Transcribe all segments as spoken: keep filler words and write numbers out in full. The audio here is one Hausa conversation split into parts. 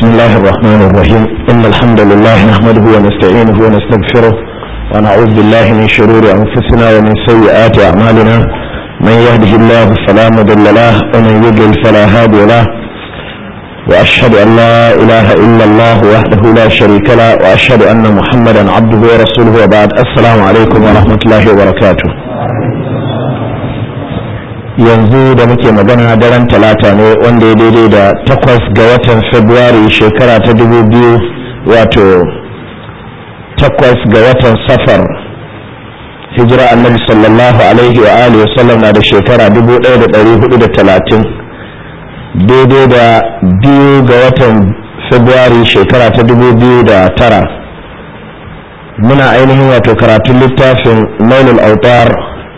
الله الرحمن الرحيم إن الحمد لله نحمده ونستعينه ونستغفره ونعوذ بالله من شرور أنفسنا ومن سيئات أعمالنا من يهده الله فلا مضل له ومن يضلل فلا هادي له وأشهد أن لا إله إلا الله وحده لا شريك له وأشهد أن محمدا عبده ورسوله وبعد السلام عليكم ورحمة الله وبركاته. yanzu da muke magana daren talata ne wanda ya daidai da takwas ga watan Fabrairu shekara ta dubu biyu wato takwas ga watan safar hijira annabi sallallahu alaihi wa alihi wasallam na da shekara dubu ɗaya da ɗari hudu da talatin daidai da biyu ga watan Fabrairu shekara ta dubu biyu da tara muna ainihin wato karatun littafin Nailul Awtar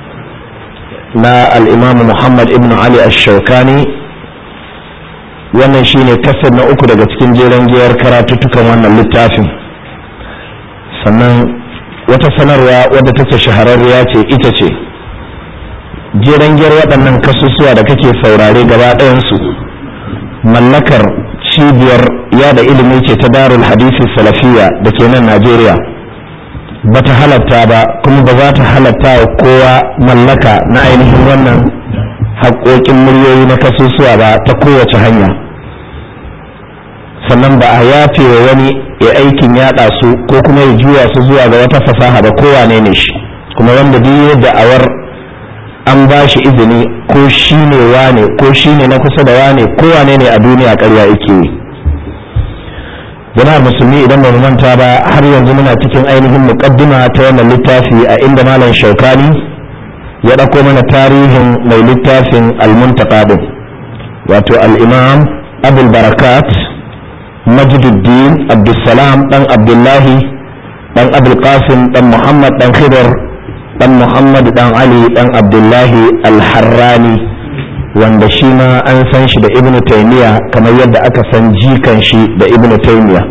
na al'imam Muhammad ibn Ali ash-Shawkani. Wannan shine kasar na uku daga cikin jeren giyar karatuttukan wannan littafin. Sannan wata sanarwa wadda take shahararriya ce ita ce jeren giyar waɗannan kasusuwa da kake saurare gaba ɗayansu mallakar cibiyar yada ilimi ce ta Darul Hadisi Salafiyya da ke nan Najeriya. bata halatta ba kuma ba za ta halatta wa kowa mallaka na ainihin wannan haƙoƙin muryoyi na kasusuwa ba ta kowace hanya, sannan ba a yafe wa wani ya aikin yaɗa su ko kuma ya juya su zuwa ga wata fasaha ba kowa ne ne shi, kuma wanda duk da'awar an ba shi izini ko shi ne wane ko shi ne na kusa da wane kowa ne ne a duniya ƙarya yake yi. jama'ar musulmi idan ba mu manta ba har yanzu muna cikin ainihin muqaddima ta wannan littafi a inda malam Shawkani ya dauko mana tarihin mai littafin al-Muntaqa din wato al-Imam Abul Barakat Majduddin Abdussalam dan Abdullahi dan Abul Qasim dan Muhammad dan Khidr dan Muhammad dan Ali dan Abdullahi al-Harrani, wanda shi ma an san shi da Ibn Taymiyyah kamar yadda aka san jikan shi da Ibn Taymiyyah.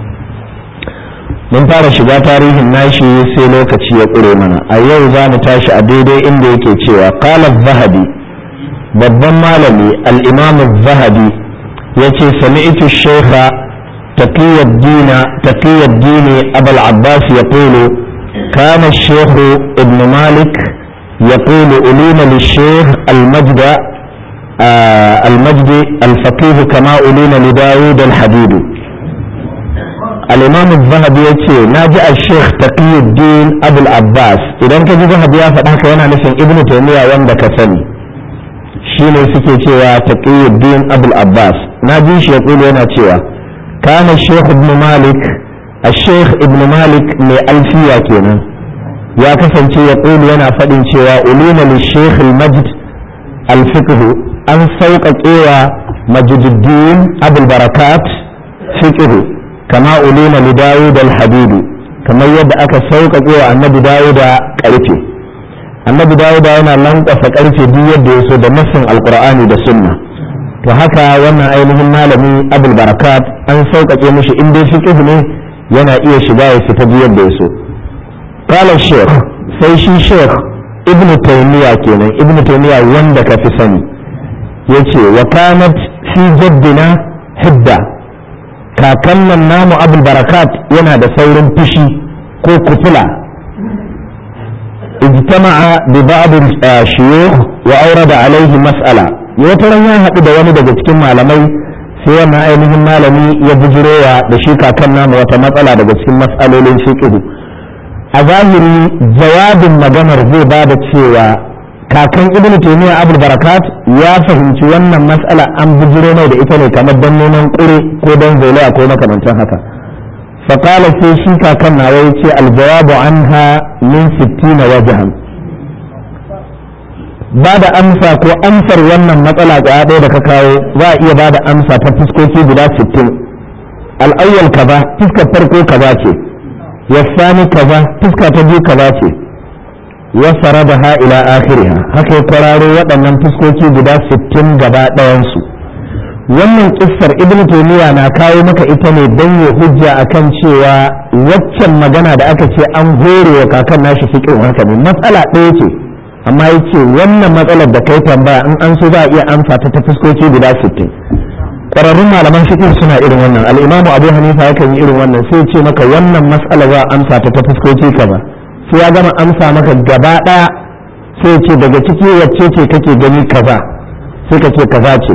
mun fara shiga tarihin nashi sai lokaci ya ƙure mana. A yau za mu tashi a daidai inda yake cewa qala az-Zahabi, babban malami al-Imam az-Zahabi yace sami'tu ash-shaykha Taqiyuddin Taqiyuddin Abul Abbas yaqulu kana ash-shaykh Ibn Malik يقول ألين للشيخ المجد آه المجد الفقيه كما ألين لداود الحديد. الإمام الذهبي يقول ناجع الشيخ تقي الدين أبو العباس. إذا كان الذهبي يفتح وانا نسين ابن تيمية وندك ثاني شيني سكي تيوا تقي الدين أبو العباس. ناجيش يقول هنا تيوا كان الشيخ ابن مالك الشيخ ابن مالك من ألفية كينا ya kasance ya ƙulu yana faɗin cewa ulina li sheikh al-majd al-fiqh an sauƙaƙewa majduddin abul barakat fiqh kama ulina li dawud al-hadid kamar yadda aka sauƙaƙewa annabi dawud ƙarfe. annabi dawud yana lankwasa ƙarfe duk yadda ya so da nassin alqur'ani da sunna, to haka wannan ainihin malami abul barakat an sauƙaƙe mishi in dai fiqh ne yana iya shiga ya fita duk yadda ya so. قال الشيخ سيشي شيخ ابن تيمية كينا ابن تيمية وندك في سني يتي وكانت في جدنا حدة كاكنا النام أبو البركات ينادى ثور بشي كو كفلا اجتمع ببعض الشيوخ وأورد عليه مسألة يترى هكذا وندك كما لمي sai ma ainihin malami ya bujirowa da shi kakan namu wata matsala daga cikin mas'alolin fiqh. A zahiri jawabin maganar zai ba da cewa kakan ibnu taymiya abul barakat ya fahimci wannan mas'ala an bujiro mai da ita ne kamar dan neman kure ko dan zolaya ko makamantan haka. fa qala sai shi kakan nawa yace al jawabu anha min sittina wajhan, ba da amsa ko amsar wannan matsala ga ɗaya da ka kawo za a iya ba da amsa ta fuskoki guda sittin. al awwal kaza, fuskar farko kaza ce, والثاني كذا تسكى تجي كذا شيء وسردها إلى آخرها هكي قرارو waɗannan fuskoki guda sittin gaba ɗayansu. wannan kissar ibnu taymiya na kawo maka ita ne don ya hujja akan cewa waccan magana da aka ce an hore wa kakan nashi fiqh haka ne matsala ɗaya ce, amma yace wannan matsalar da kai tambaya in an so za a iya amsa ta ta fuskoki guda sittin. ƙwararrun malaman fiqh suna irin wannan al-Imam Abu Hanifa yakan yi irin wannan sai ce maka wannan mas'ala za a amsa ta ta fuskoki kaza sai ya gama amsa maka gaba ɗaya sai ce daga ciki wacce ce kake gani kaza sai ka ce kaza ce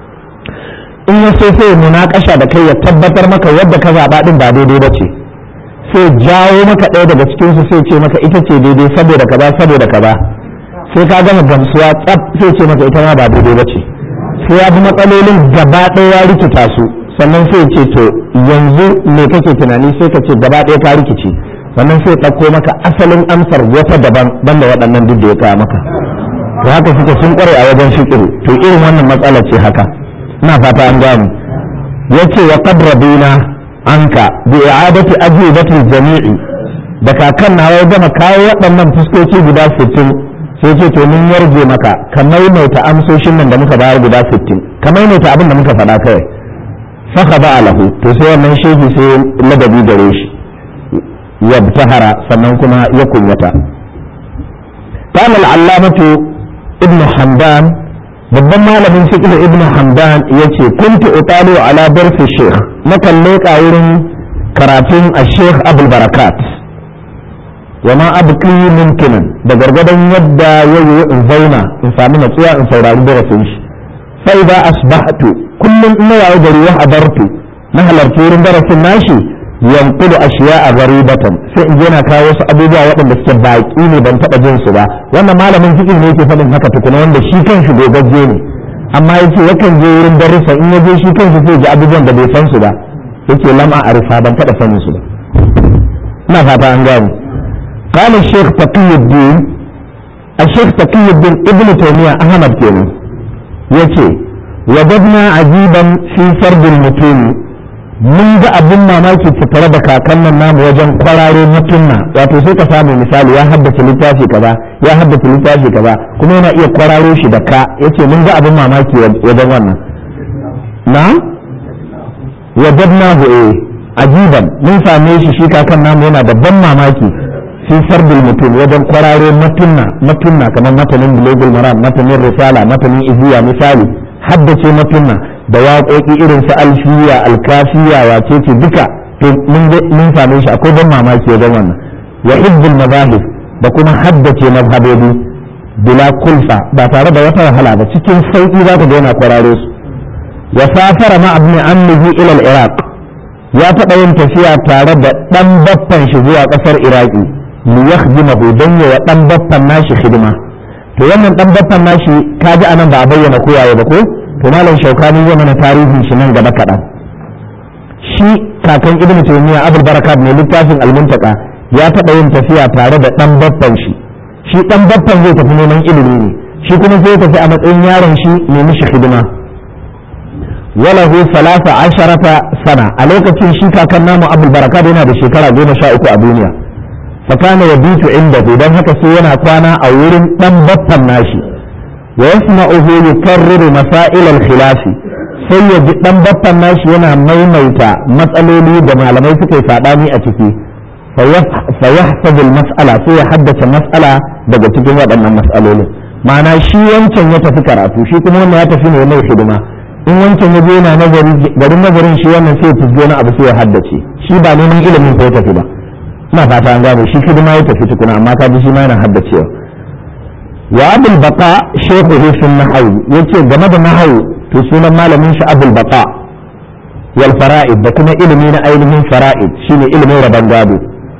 in ya so sai munakasha da kai ya tabbatar maka yadda ka zaɓa ɗin ba daidai ba ce sai jawo maka ɗaya daga cikin su sai ce maka ita ce daidai saboda kaza saboda kaza sai ka gama gamsuwa tsaf sai ce maka ita ma ba daidai ba ce sai ya bi matsalolin gaba ɗaya ya rikita su sannan sai ce to yanzu me kake tunani sai ka ce gaba ɗaya ka rikici sannan sai ɗauko maka asalin amsar wata daban banda waɗannan duk da ya kawo maka to haka suke sun ƙware a wajen fiqh to irin wannan matsalar ce haka ina fata an gane yace wa qad rabina anka bi i'adati ajibati jami'i da kakan na ya gama kawo waɗannan fuskoki guda sittin sai ce to mun yarje maka ka maimaita amsoshin nan da muka bayar guda sittin ka maimaita abin da muka faɗa kawai fa ba alahu to sai wannan shehi sai ladabi gare shi yabtahara sannan kuma ya kunyata قال العلامة ابن حمدان babban malamin fiqh ibn hamdan yace kuntu utalu ala darsi sheikh nakan leka wurin karatun al-sheikh abul barakat wa ma abqi mumkinan da gargadan yadda yayi in zauna in sami natsuwa in saurari darasin shi fa idza asbahtu kullum ina yayi gari wa hadartu na halarci wurin darasin nashi yanqulu ashiya'a gharibatan sai in je na kawo wasu abubuwa waɗanda suke baki ne ban taɓa jin su ba wannan malamin fiqh ne yake faɗin haka tukuna wanda shi kanshi gogagge ne amma yace yakan je wurin darussa in ya je shi kanshi sai ji abubuwan da bai san su ba yake lam a arifa ban taɓa sanin su ba ina fata an gane قال الشيخ تقي الدين الشيخ تقي الدين ابن تيمية أحمد كينو يتي وجدنا عجيبا في فرد المتون mun ga abin mamaki tattare da kakan nan namu wajen kwararo mutunna wato sai ka samu misali ya haddace littafi kaza ya haddace littafi kaza kuma yana iya kwararo shi da ka yace mun ga abin mamaki wajen wannan na wajadnahu eh ajiban mun same shi shi kakan namu yana da ban mamaki fi fardul mutum wajen kwararo mutunna mutunna kamar matanin bulugul maram matanin risala matanin iziya misali haddace mutunna da waƙoƙi irin su alfiya alkafiya wace ce duka to mun same shi akwai ban mamaki wajen wannan wa hibbul mazahib da kuma haddace mazhabobi bila kulfa ba tare da wata wahala ba cikin sauki zaka ga yana kwararo su ya safara ma ibn ammihi ila al-iraq ya taɓa yin tafiya tare da dan baffan shi zuwa ƙasar iraki li yakhdimahu dan ya dan baffan nashi hidima to wannan dan baffan nashi kaji anan ba a bayyana koyaye ba ko to malam shaukani zai mana tarihin shi nan gaba kaɗan shi kakan ibnu taymiya abul barakat ne littafin almuntaka ya taɓa yin tafiya tare da ɗan babban shi shi ɗan babban zai tafi neman ilimi ne shi kuma zai tafi a matsayin yaron shi ne mishi hidima walahu salasa asharata sana a lokacin shi kakan namu abul barakat yana da shekara goma sha uku a duniya fakana yabitu inda don haka sai yana kwana a wurin ɗan babban nashi ويسمعه يكرر مسائل الخلاف sai ya ji dan baffan nashi yana maimaita matsaloli da malamai suka yi sabani a ciki fa yahfazu mas'ala sai ya haddace mas'ala daga cikin waɗannan mas'alolin ma'ana shi wancan ya tafi karatu shi kuma wannan ya tafi ne mai hidima in wancan ya je yana nazari garin nazarin shi wannan sai ya fizgo na abu sai ya haddace shi ba neman ilimin ko ya tafi ba ina fata an gane shi hidima ya tafi tukuna amma ka ji shi ma yana haddacewa wa abul baqa shaykhuhu fi an-nahw yace game da nahwu to sunan malamin shi abul baqa wal fara'id da kuma ilimi na ainihin fara'id shine ilimin rabon gado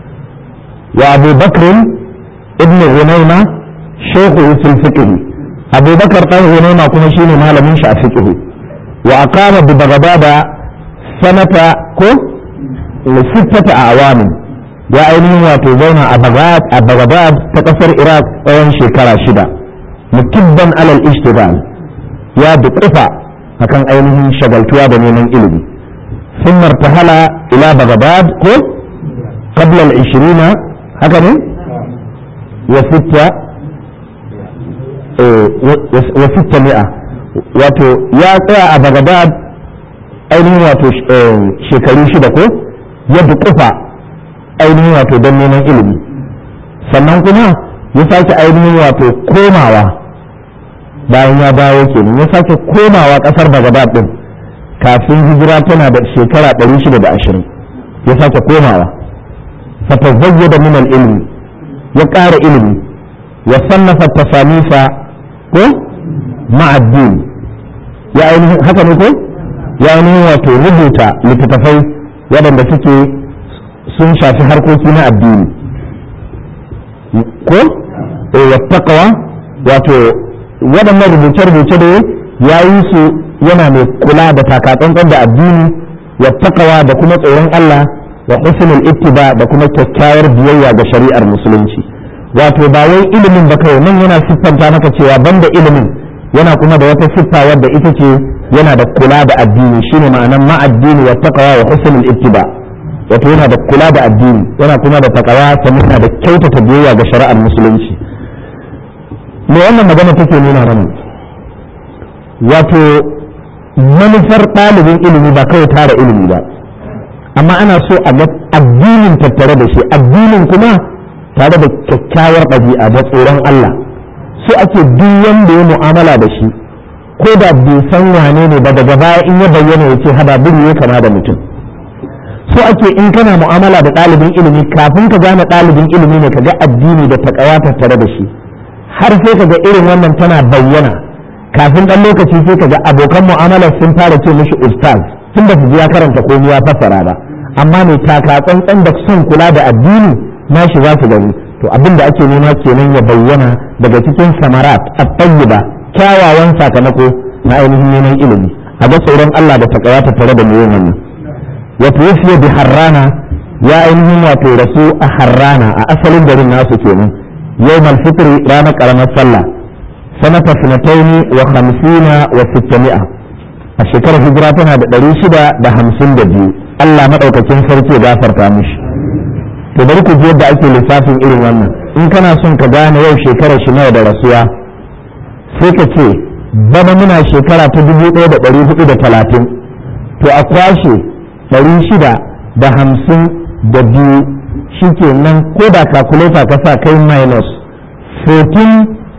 wa abu bakr ibn ghunayma shaykhuhu fi al-fiqh abu bakr dan ghunayma kuma shine malamin shi a fiqh wa aqama bi baghdad sanata ko sittata awamin ya ainihin wato zauna a Baghdad a Baghdad ta kasar Iraq tsawon shekara shida mutubban alal ishtigal ya dukufa akan ainihin shagaltuwa da neman ilimi sun martahala ila Baghdad ko qabla al-ishirina haka ne wa sitta wa sitta mi'a wato ya tsaya a Baghdad ainihin wato shekaru shida ko ya dukufa ainihin wato don neman ilimi sannan kuma ya sake ainihin wato komawa bayan ya dawo kenan ya sake komawa kasar Baghdad din kafin hijira tana da shekara ɗari shida da ashirin ya sake komawa fatazayyada min al-ilmi ya ƙara ilimi ya sannafa tasanifa ko ma'addin ya ainihin haka ne ko ya ainihin wato rubuta littattafai waɗanda suke sun shafi harkoki na addini ko ya taqwa wato waɗannan rubuce-rubuce da ya yi su yana mai kula da takatsantsan da addini ya taqwa da kuma tsoron Allah wa husnul ittiba da kuma kyakkyawar biyayya ga shari'ar musulunci wato ba wai ilimin ba kawai nan yana siffanta maka cewa banda ilimin yana kuma da wata siffa wadda ita ce yana da kula da addini shine ma'anan ma'addini wa taqwa wa husnul ittiba wato yana da kula da addini yana kuma da taqwa sannan yana da kyautata biyayya ga shari'ar musulunci me wannan magana take nuna mana wato manufar ɗalibin ilimi ba kawai tara ilimi ba amma ana so a ga addinin tattare da shi addinin kuma tare da kyakkyawar ɗabi'a da tsoron Allah so ake duk wanda ya mu'amala da shi ko da bai san wane ne ba daga baya in ya bayyana ya ce hada biri ya kama da mutum so ake in kana mu'amala da ɗalibin ilimi kafin ka gane ɗalibin ilimi ne ka ga addini da takawa tattare da shi har sai ka ga irin wannan tana bayyana kafin ɗan lokaci sai ka ga abokan mu'amalar sun fara ce mishi ustaz tun da su ji ya karanta komai ya fassara ba amma mai taka tsantsan da son kula da addini nashi za su gani to abin da ake nema kenan ya bayyana daga cikin samarat at-tayyiba kyawawan sakamako na ainihin neman ilimi a ga tsoron Allah da takawa tattare da mai wannan ya tuwfiya bi harrana ya ainihin wato rasu a harrana a asalin garin nasu kenan yawmal fitri ranar karamar sallah sanata sanataini wa khamsina wa sittami'a a shekarar hijira tana da ɗari shida da hamsin da biyu Allah maɗaukakin sarki ya gafarta mishi to bari ku ji yadda ake lissafin irin wannan in kana son ka gane yau shekarar shi nawa da rasuwa sai ka ce bana muna shekara ta dubu ɗaya da ɗari hudu da talatin to a kwashe ɗari shida da hamsin da biyu shi ke nan ko da calculator ka sa kai minus fourteen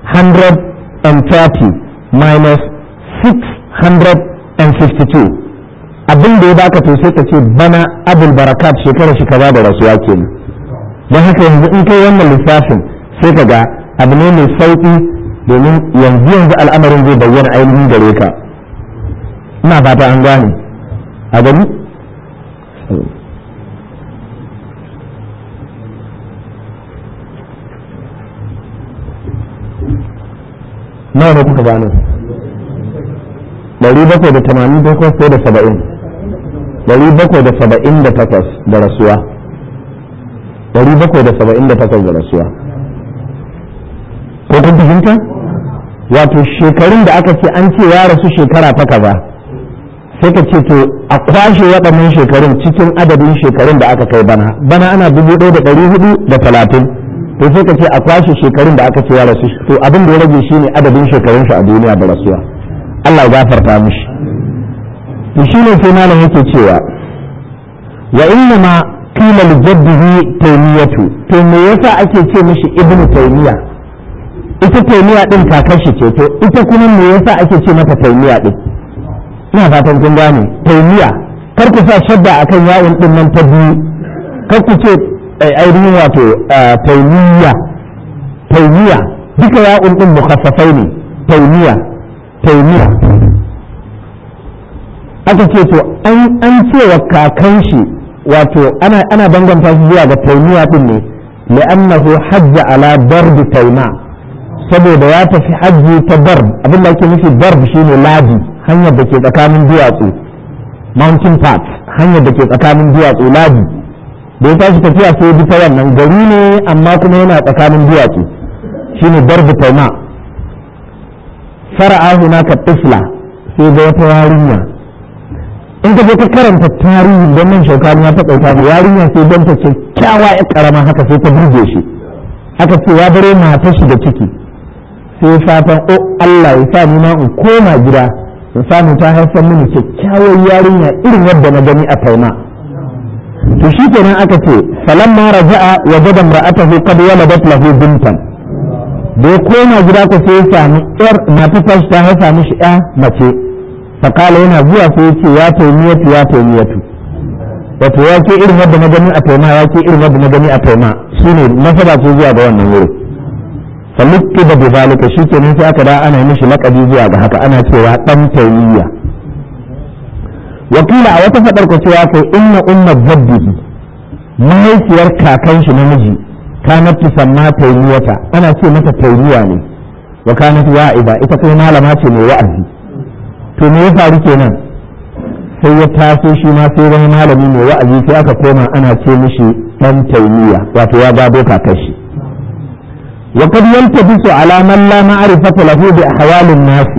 thirty minus six hundred fifty-two abin da ya baka to sai ka ce bana abul barakat shekarar shi kaza da rasuwa kenan don haka yanzu in kai wannan lissafin sai ka ga abu ne mai sauki domin yanzu yanzu al'amarin zai bayyana ainihin gare ka ina fata an gane a gani nawa ne kuka gano ɗari bakwai da tamanin takwas ko da saba'in ɗari bakwai da saba'in da takwas da rasuwa ɗari bakwai da saba'in da takwas da rasuwa ko kun fahimta wato shekarun da aka ce an ce ya rasu shekara ta kaza sai ka ce to a kwashe waɗannan shekarun cikin adadin shekarun da aka kai bana bana ana dubu ɗaya da ɗari hudu da talatin to sai ka ce a kwashe shekarun da aka ce ya rasu to abin da ya rage shine adadin shekarun shi a duniya da rasuwa Allah ya gafarta mishi to shine sai malam yake cewa wa inna ma qila li jaddihi taymiyatu to me yasa ake ce mishi ibnu taymiya ita taymiya din kakashi ce to ita kuma me yasa ake ce mata taymiya din ina fatan kun gane taymiya kar ku sa shadda akan yawon din nan ta biyu kar ku ce ainihin wato taymiya taymiya duka yawon din mukhaffafai ne taymiya taymiya aka ce to an an ce wa kakan shi wato ana ana danganta shi zuwa ga taymiya din ne li'annahu hajja ala darb tayma saboda ya tafi hajji ta darb abin da ake nufi darb shine ladi hanyar da ke tsakanin duwatsu mountain path hanyar da ke tsakanin duwatsu ladi da ya tashi tafiya sai bi ta wannan gari ne amma kuma yana tsakanin duwatsu shine darb tayma fara'a hunaka tifla sai ga wata yarinya in ka je ka karanta tarihin don nan shaukani ya taɓa ta yarinya sai don ta kyakkyawa ya karama haka sai ta burge shi aka ce ya bare matar shi da ciki sai fatan o Allah ya sa ni ma in koma gida in samu ta haifar mini kyakkyawar yarinya irin yadda na gani a taima to shi kenan aka ce falamma raja'a wajada imra'atahu qad waladat lahu bintan da ya koma gida ko sai ya sami yar matar ta haifa mishi ya mace fakala yana zuwa sai ya ce ya taimiyatu ya taimiyatu wato ya ke irin wadda na gani a taima ya ke irin wadda na gani a taima shine nasaba ce zuwa ga wannan wuri falukki da bizalika shi ke sai aka da ana yi mishi laƙabi zuwa ga haka ana cewa ɗan taimiyya wakila a wata faɗar ku cewa kai inna umma jaddihi mahaifiyar kakan shi namiji kanat tusamma taimiyata ana ce mata taimiya ne wa kanat wa'iba ita kai malama ce mai wa'azi to me ya faru kenan sai ya taso shi ma sai wani malami mai wa'azi sai aka koma ana ce mishi dan taimiya wato ya gado kakan shi wa kad yaltabisu ala man la ma'rifata lahu bi ahwalin nas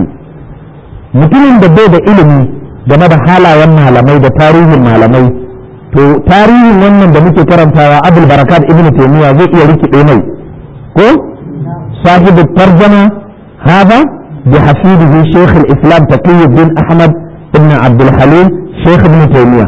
mutumin da bai da ilimi game da halayen malamai da tarihin malamai to tarihin wannan da muke karantawa abul barakat ibn taymiya zai iya rikide mai ko sahibu tarjama hada bi hafidihi shaykh al-islam taqiyuddin ahmad ibn abd al-halim shaykh ibn taymiya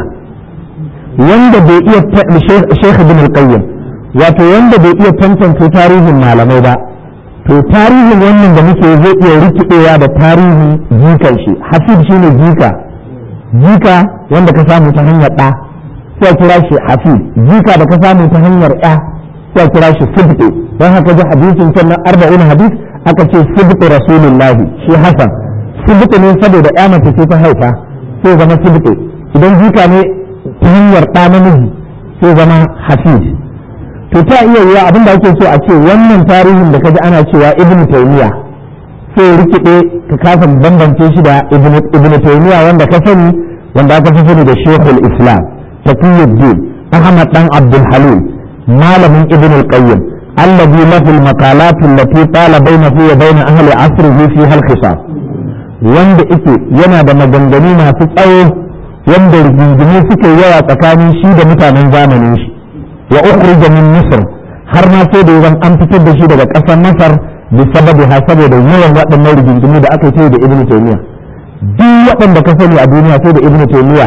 wanda bai iya shaykh ibn al-qayyim wato wanda bai iya tantance tarihin malamai ba to tarihin wannan da muke zai iya rikidewa da tarihin jikan shi hafid shine jika jika wanda ka samu ta hanyar da sai kira shi hafiz jika da ka samu ta hanyar ya sai kira shi sibti don haka ji hadisin can na arba'in hadis aka ce sibti rasulullahi shi hasan sibti ne saboda ya mace ce ta haifa sai zama sibti idan jika ne ta hanyar ɗa namiji sai zama hafiz to ta iya yiwa abinda ake so a ce wannan tarihin da kaji ana cewa ibn taymiya sai rikide ka kasa bambance shi da ibn taymiya wanda ka sani wanda aka fi sani da shaykhul islam taqiyuddin ahmad dan abdul halim malamin ibn al-qayyim alladhi lahu al-maqalat allati tala bainahu wa bain ahli asrihi fi al-khisab wanda yake yana da maganganu masu tsawo wanda rigingimu suke yawa tsakanin shi da mutanen zamanin shi wa ukhrija min misr har ma sai da yawan an fitar da shi daga ƙasar masar bi sababi ha saboda yawan waɗannan rigingimu da aka yi da ibn taymiya duk waɗanda ka sani a duniya sai da ibn taymiya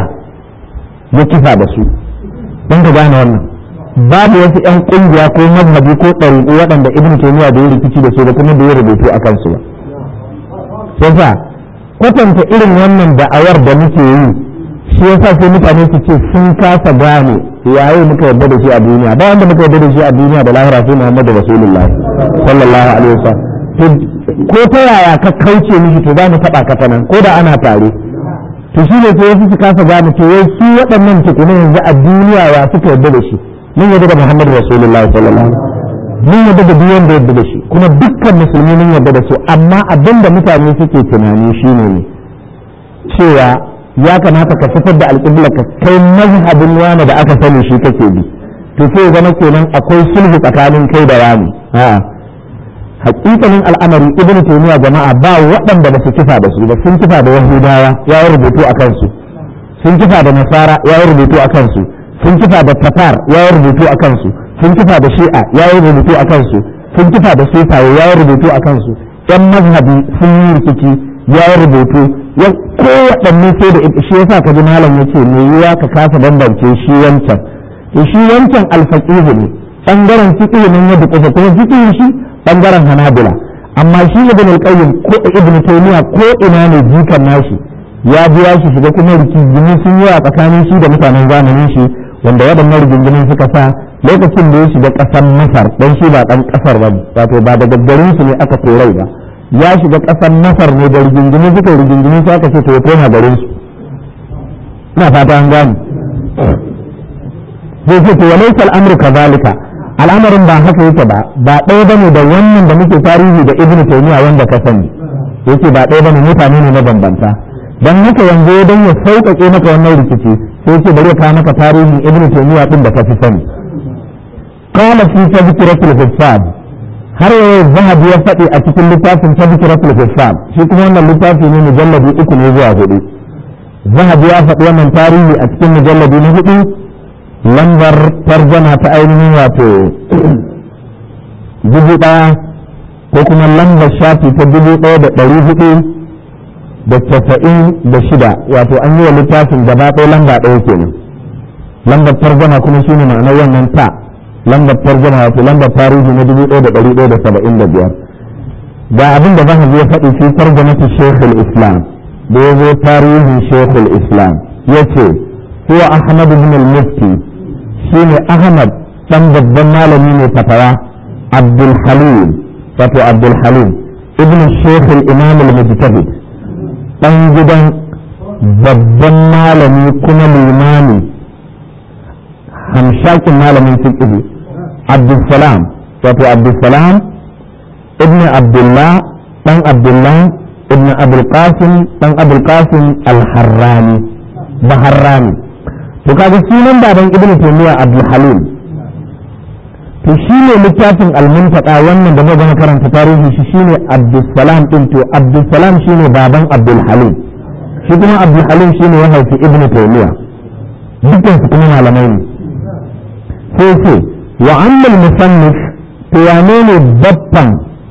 ya kifa da su don ka gane wannan babu wasu ƴan ƙungiya ko mazhabi ko ɗariƙu waɗanda ibn taymiya da ya rikici da su da kuma da ya rubutu a kansu ba sai fa kwatanta irin wannan da'awar da muke yi shi yasa sai mutane su ce sun kasa gane yayi muka yarda da shi a duniya ba wanda muka yarda da shi a duniya da lahira sai Muhammadu Rasulullahi sallallahu alaihi wasallam ko ta yaya ka kauce mishi to za mu taba ka nan ko da ana tare to shi ne sai wasu su kasa gane to wai su waɗannan tukuna yanzu a duniya ya suka yarda da shi mun yarda da Muhammadu Rasulullahi sallallahu alaihi wasallam mun yarda da duk wanda yarda da shi kuma dukkan musulmi mun yarda da su amma abinda mutane suke tunani shine ne cewa ya kamata ka fitar da alƙibla ka kai mazhabin wani da aka sani shi kake bi to sai zama kenan akwai sulhu tsakanin kai da wani a'a hakikanin al'amari ibnu taymiya jama'a ba waɗanda ba su kifa da su ba sun kifa da yahudawa ya yi rubutu a kansu sun kifa da nasara ya yi rubutu a kansu sun kifa da tatar ya yi rubutu a kansu sun kifa da shi'a ya yi rubutu a kansu sun kifa da sufaye ya yi rubutu a kansu yan mazhabi sun yi rikici ya yi rubutu ya kowaɗanne sai da shi yasa ka ji malam ya ce me yiwa ka kasa bambance shi wancan to shi wancan alfaqihu ne bangaren fiqh ne ya duka kuma fiqh shi bangaren hanabila amma shi ibn al-qayyim ko ibn taymiya ko ina ne jikan nashi ya biya shi shiga kuma rigingimu sun yi a tsakanin shi da mutanen zamanin shi wanda waɗannan rigingimun suka sa lokacin da ya shiga ƙasar masar dan shi ba ɗan ƙasar ba wato ba daga garin su ne aka korai ba ya shiga ƙasar masar ne da rigingimu suka rigingimu sai aka ce to ya koma garin su ina fata an gani zai ce to walaysa al-amru kadhalika al'amarin ba haka yake ba ba ɗaya bane da wannan da muke tarihi da ibnu taymiya wanda ka sani yace ba ɗaya bane mutane ne na bambanta dan haka yanzu dan ya sauƙaƙe maka wannan rikici sai yace bari ka maka tarihin ibnu taymiya din da ka fi sani qala fi tadhkiratul hufad har yau zahabi ya faɗi a cikin littafin tadhkiratul hufad shi kuma wannan littafi ne mujalladi uku ne zuwa hudu zahabi ya faɗi wannan tarihi a cikin mujalladi na hudu lambar tarjama ta ainihin wato dubu ɗaya ko kuma lambar shafi ta dubu ɗaya da ɗari hudu da tasa'in da shida wato an yi wa littafin gaba ɗaya lamba ɗaya kenan lambar tarjama kuma shine ma'anar wannan ta lambar tarjama wato lambar tarihi na dubu ɗaya da ɗari ɗaya da saba'in da biyar ga abin da zan ya faɗi fi tarjamatu shaykhul islam da ya zo tarihin shekul islam ya ce huwa ahmad bin al-mufti shi ne ahmad ɗan babban malami ne fatawa abdul halim wato abdul halim ibn shekul imam al-mujtahid ɗan gidan babban malami kuma limami hamshakin malamin fiqh abdul salam wato abdul salam ibn abdullah ɗan abdullah ibn abul qasim ɗan abul qasim al-harrani baharrani to kaga sunan baban ibn taymiya abdul halim to shine littafin al-muntaqa wannan da muka karanta tarihi shi shine abdul salam din to abdul salam shine baban abdul halim shi kuma abdul halim shine ya haifi ibn taymiya dukkan su kuma malamai ne sai sai wa amma al-musannif to ya ne babban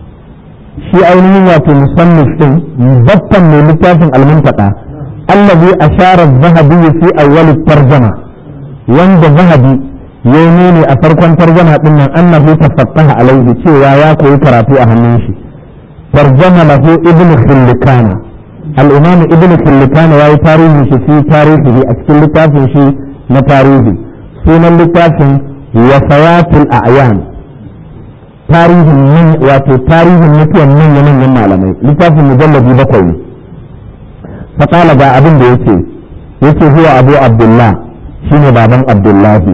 shi ainihin wato musannif din babban ne littafin al-muntaqa allazi ashara az-zahabi fi awwal at-tarjuma wanda zahabi yayi ne a farkon tarjuma din nan annahu tafaqqaha alaihi cewa ya koyi karatu a hannun shi tarjama lahu ibn khillikana al-imam ibn khillikana yayi tarihi shi fi tarihi a cikin littafin shi na tarihi sunan littafin wafayatul a'yan tarihin min wato tarihin mutuwan manyan manyan malamai littafin mujalladi bakwai ne faƙala ga abin da yake yake huwa abu abdullah shine baban abdullahi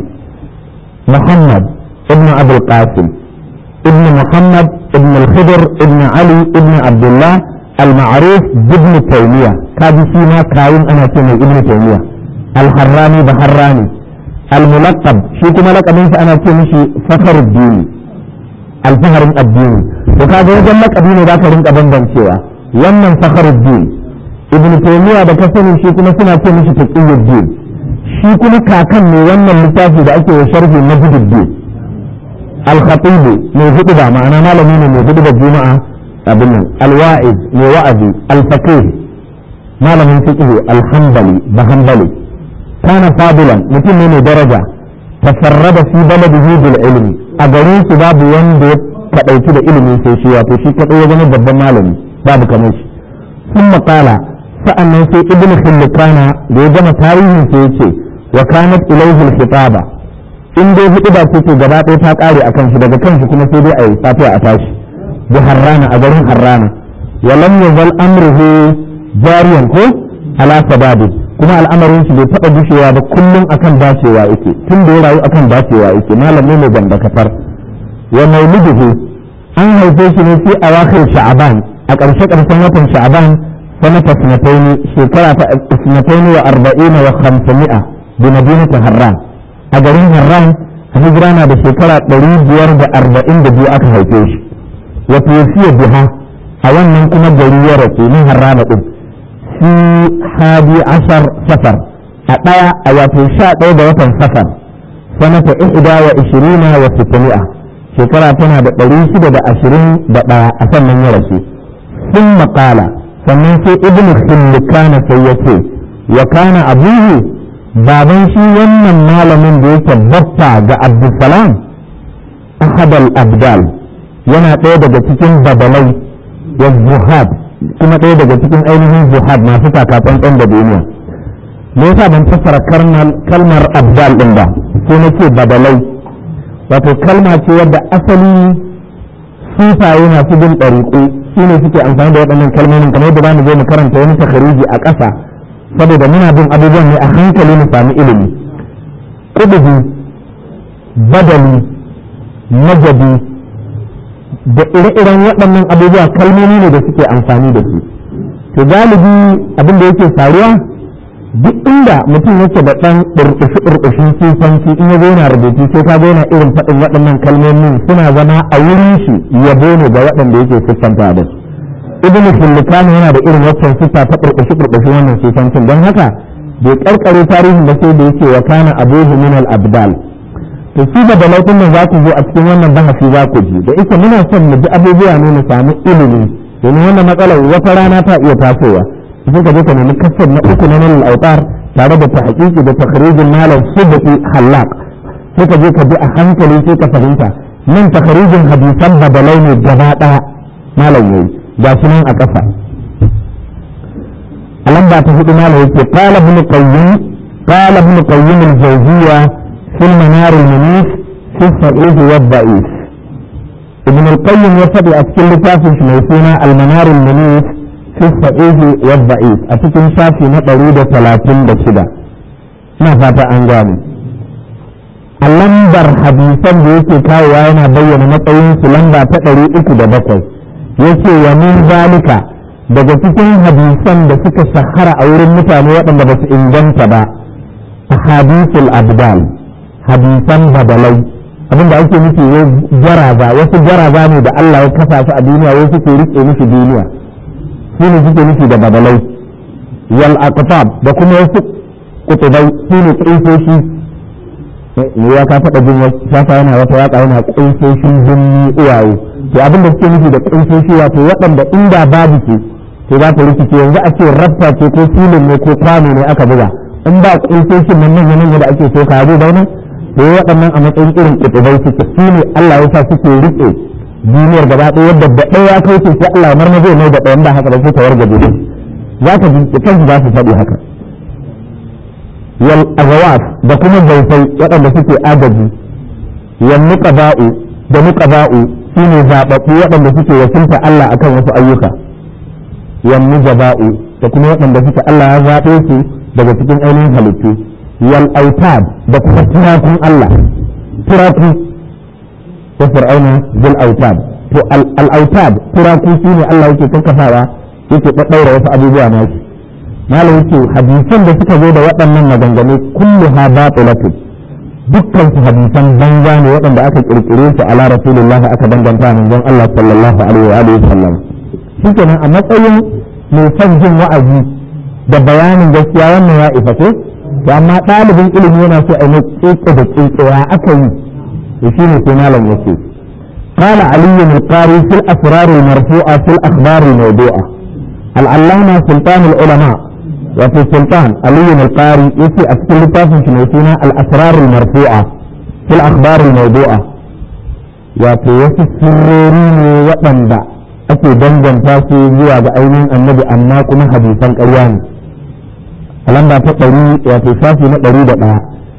muhammad ibn abul qasim ibn muhammad ibn al-khidr ibn ali ibn abdullah al-ma'ruf ibn taymiya kaji shi ma kawun ana ce mai ibn taymiya al-harrani da harrani al-mulaqab shi kuma laqabin sa ana ce mishi fakhruddin alfaharin addini to kaga wajen lakabi ne za ka rinka bambancewa wannan fakhruddin ibn taymiya da ka sani shi kuma suna ce mishi taqiyuddin shi kuma kakan ne wannan littafi da ake wa sharhi majduddin al-khatib mai hudu ba ma'ana malami ne mai hudu da juma'a abin nan al-wa'iz mai wa'azi al-faqih malamin fiqh al-hanbali ba hanbali kana fadilan mutum ne mai daraja tafarrada fi baladihi bil ilmi a garin su babu wanda ya kadauki da ilimi sai shi wato shi kadai ya zama babban malami babu kamar shi sun makala sa'annan sai ibnu khillikana da ya gama tarihin sai yace wa kanat ilayhi al-khitaba in dai hudu ba ce to gaba ɗaya ta kare akan shi daga kanshi kuma sai dai a yi fatiha a tashi bi harrana a garin harrana wa lam yazal amruhu jariyan ko ala sabadi kuma al'amarin shi bai taɓa gushewa ba kullum akan dacewa yake tun da ya rayu akan dacewa yake malami ne ganda kafar wa maulidihi an haife shi ne fi awakhir sha'ban a ƙarshe ƙarshen watan sha'ban sanata sanataini shekara ta sanataini wa arba'ina wa khamsami'a bi madinati harran a garin harran hijira na da shekara ɗari biyar da arba'in da biyu aka haife shi wa tuwfiya biha a wannan kuma gari ya rasu ni harrana din fi hadi ashar safar a ɗaya a wato sha ɗaya da watan safar sanata ihda wa ishirina wa sitami'a shekara tana da ɗari shida da ashirin da ɗaya a sannan ya rasu sun maƙala sannan sai ibn khillikana sai ya ce wa kana abuhu baban shi wannan malamin da yake babba ga abdulsalam ahadal abdal yana ɗaya daga cikin babalai wa zuhad kuma ɗaya daga cikin ainihin zuhad masu takatsantsan da duniya me yasa ban fassara kalmar abdal din ba sai na ce babalai wato kalma ce wadda asali sufaye masu bin ɗariƙu su ne suke amfani da waɗannan kalmomin kamar yadda za mu zo mu karanta wani takariji a ƙasa saboda muna bin abubuwan ne a hankali mu sami ilimi kudubi badali majadi da ire-iren waɗannan abubuwa kalmomi ne da suke amfani da su to galibi abin da yake faruwa duk inda mutum yake da ɗan ɓurɓushi-ɓurɓushin sufanci in ya zo yana rubutu sai ka yana irin faɗin waɗannan kalmomin suna zama a wurin shi yabo ne ga waɗanda yake siffanta da su ibn khillikan yana da irin waccan siffa ta ɓurɓushi-ɓurɓushi wannan sufancin don haka bai karkare tarihin da sai da yake wa kana abuhu min al-abdal to shi da dalaitin nan za ku zo a cikin wannan bahasi za ku ji da ita muna son mu ji abubuwa ne mu samu ilimi domin wannan matsalar wata rana ta iya tasowa sai ka je ka nemi kasar na uku na nan al-autar tare da tahqiqi da takhrijin malam subhi halaq sai ka je ka bi a hankali sai ka fahimta nan takhrijin hadisan badalai ne gaba daya malam yayi ga shi nan a kasa ala lamba ta hudu ma yake qala ibn qayyim qala ibn qayyim al-jawziyya fi al-manar al-munif fi al-sahih wa al-da'if ibn al-qayyim ya faɗi a cikin littafin shi mai suna al-manar al-munif fi al-sahih wa al-da'if a cikin shafi na ɗari da talatin da shida ina fata an gane a lambar hadisan da yake kawowa yana bayyana matsayin su lamba ta ɗari uku da bakwai yace wa min zalika daga cikin hadisan da suka shahara a wurin mutane waɗanda ba su inganta ba a hadisul abdal hadisan badalai abinda ake nufi wai jaraza wasu jaraza ne da Allah ya kasa su a duniya wai suke rike nufi duniya su ne suke nufi da badalai wal aqtab da kuma wasu kutubai su ne tsofofi ne ya ka faɗa jin shafa yana wata waka yana ƙunsoshin jinni uwaye to abinda suke nufi da ƙunsoshi wato waɗanda inda babu ke to za ta rikice yanzu a ce rabta ce ko filin ne ko kwano ne aka buga in ba ƙunsoshin nan nan yanayi da ake so ka zo dauna to waɗannan a matsayin irin ƙutubai suke su ne Allah ya sa suke riƙe duniyar gaba ɗaya yadda da ɗaya ya kauce sai Allah ya marmaje mai da ɗayan ba haka ba sai ta wargaje ne za ka ji kansu za su faɗi haka wal azawat da kuma zaifai waɗanda suke agaji wal nuqaba'u da nuqaba'u shine zababbu waɗanda suke wakilta Allah akan wasu ayyuka wal mujaba'u da kuma waɗanda suke Allah ya zaɓe su daga cikin ainihin halittu wal autad da kuma turakun Allah turaku wa fir'auna bil autad to al autad turaku shine Allah yake kankafawa yake daddaura wasu abubuwa nashi malam yake hadisan da suka zo da waɗannan maganganu kulluha batilatu dukkan su hadisan banza ne waɗanda aka kirkire su ala rasulullahi aka danganta manzon Allah sallallahu alaihi wa alihi wasallam shikenan a matsayin mai son jin wa'azi da bayanin gaskiya wannan ya isa ko to amma ɗalibin ilimi yana so a mai kike da kike ya aka yi to shine sai malam yake قال علي القاري في الأسرار المرفوعة في الأخبار الموضوعة العلامة سلطان العلماء وفي السلطان علي القاري يسي أكثر لتافن شميسينا الأسرار المرفوعة في الأخبار الموضوعة وفي يسي السرورين وطنبع أكي دنجن تاسي زيادة أيمين النبي أماكم حديثا قريان فلما تقري وفي شافي نقري دقاء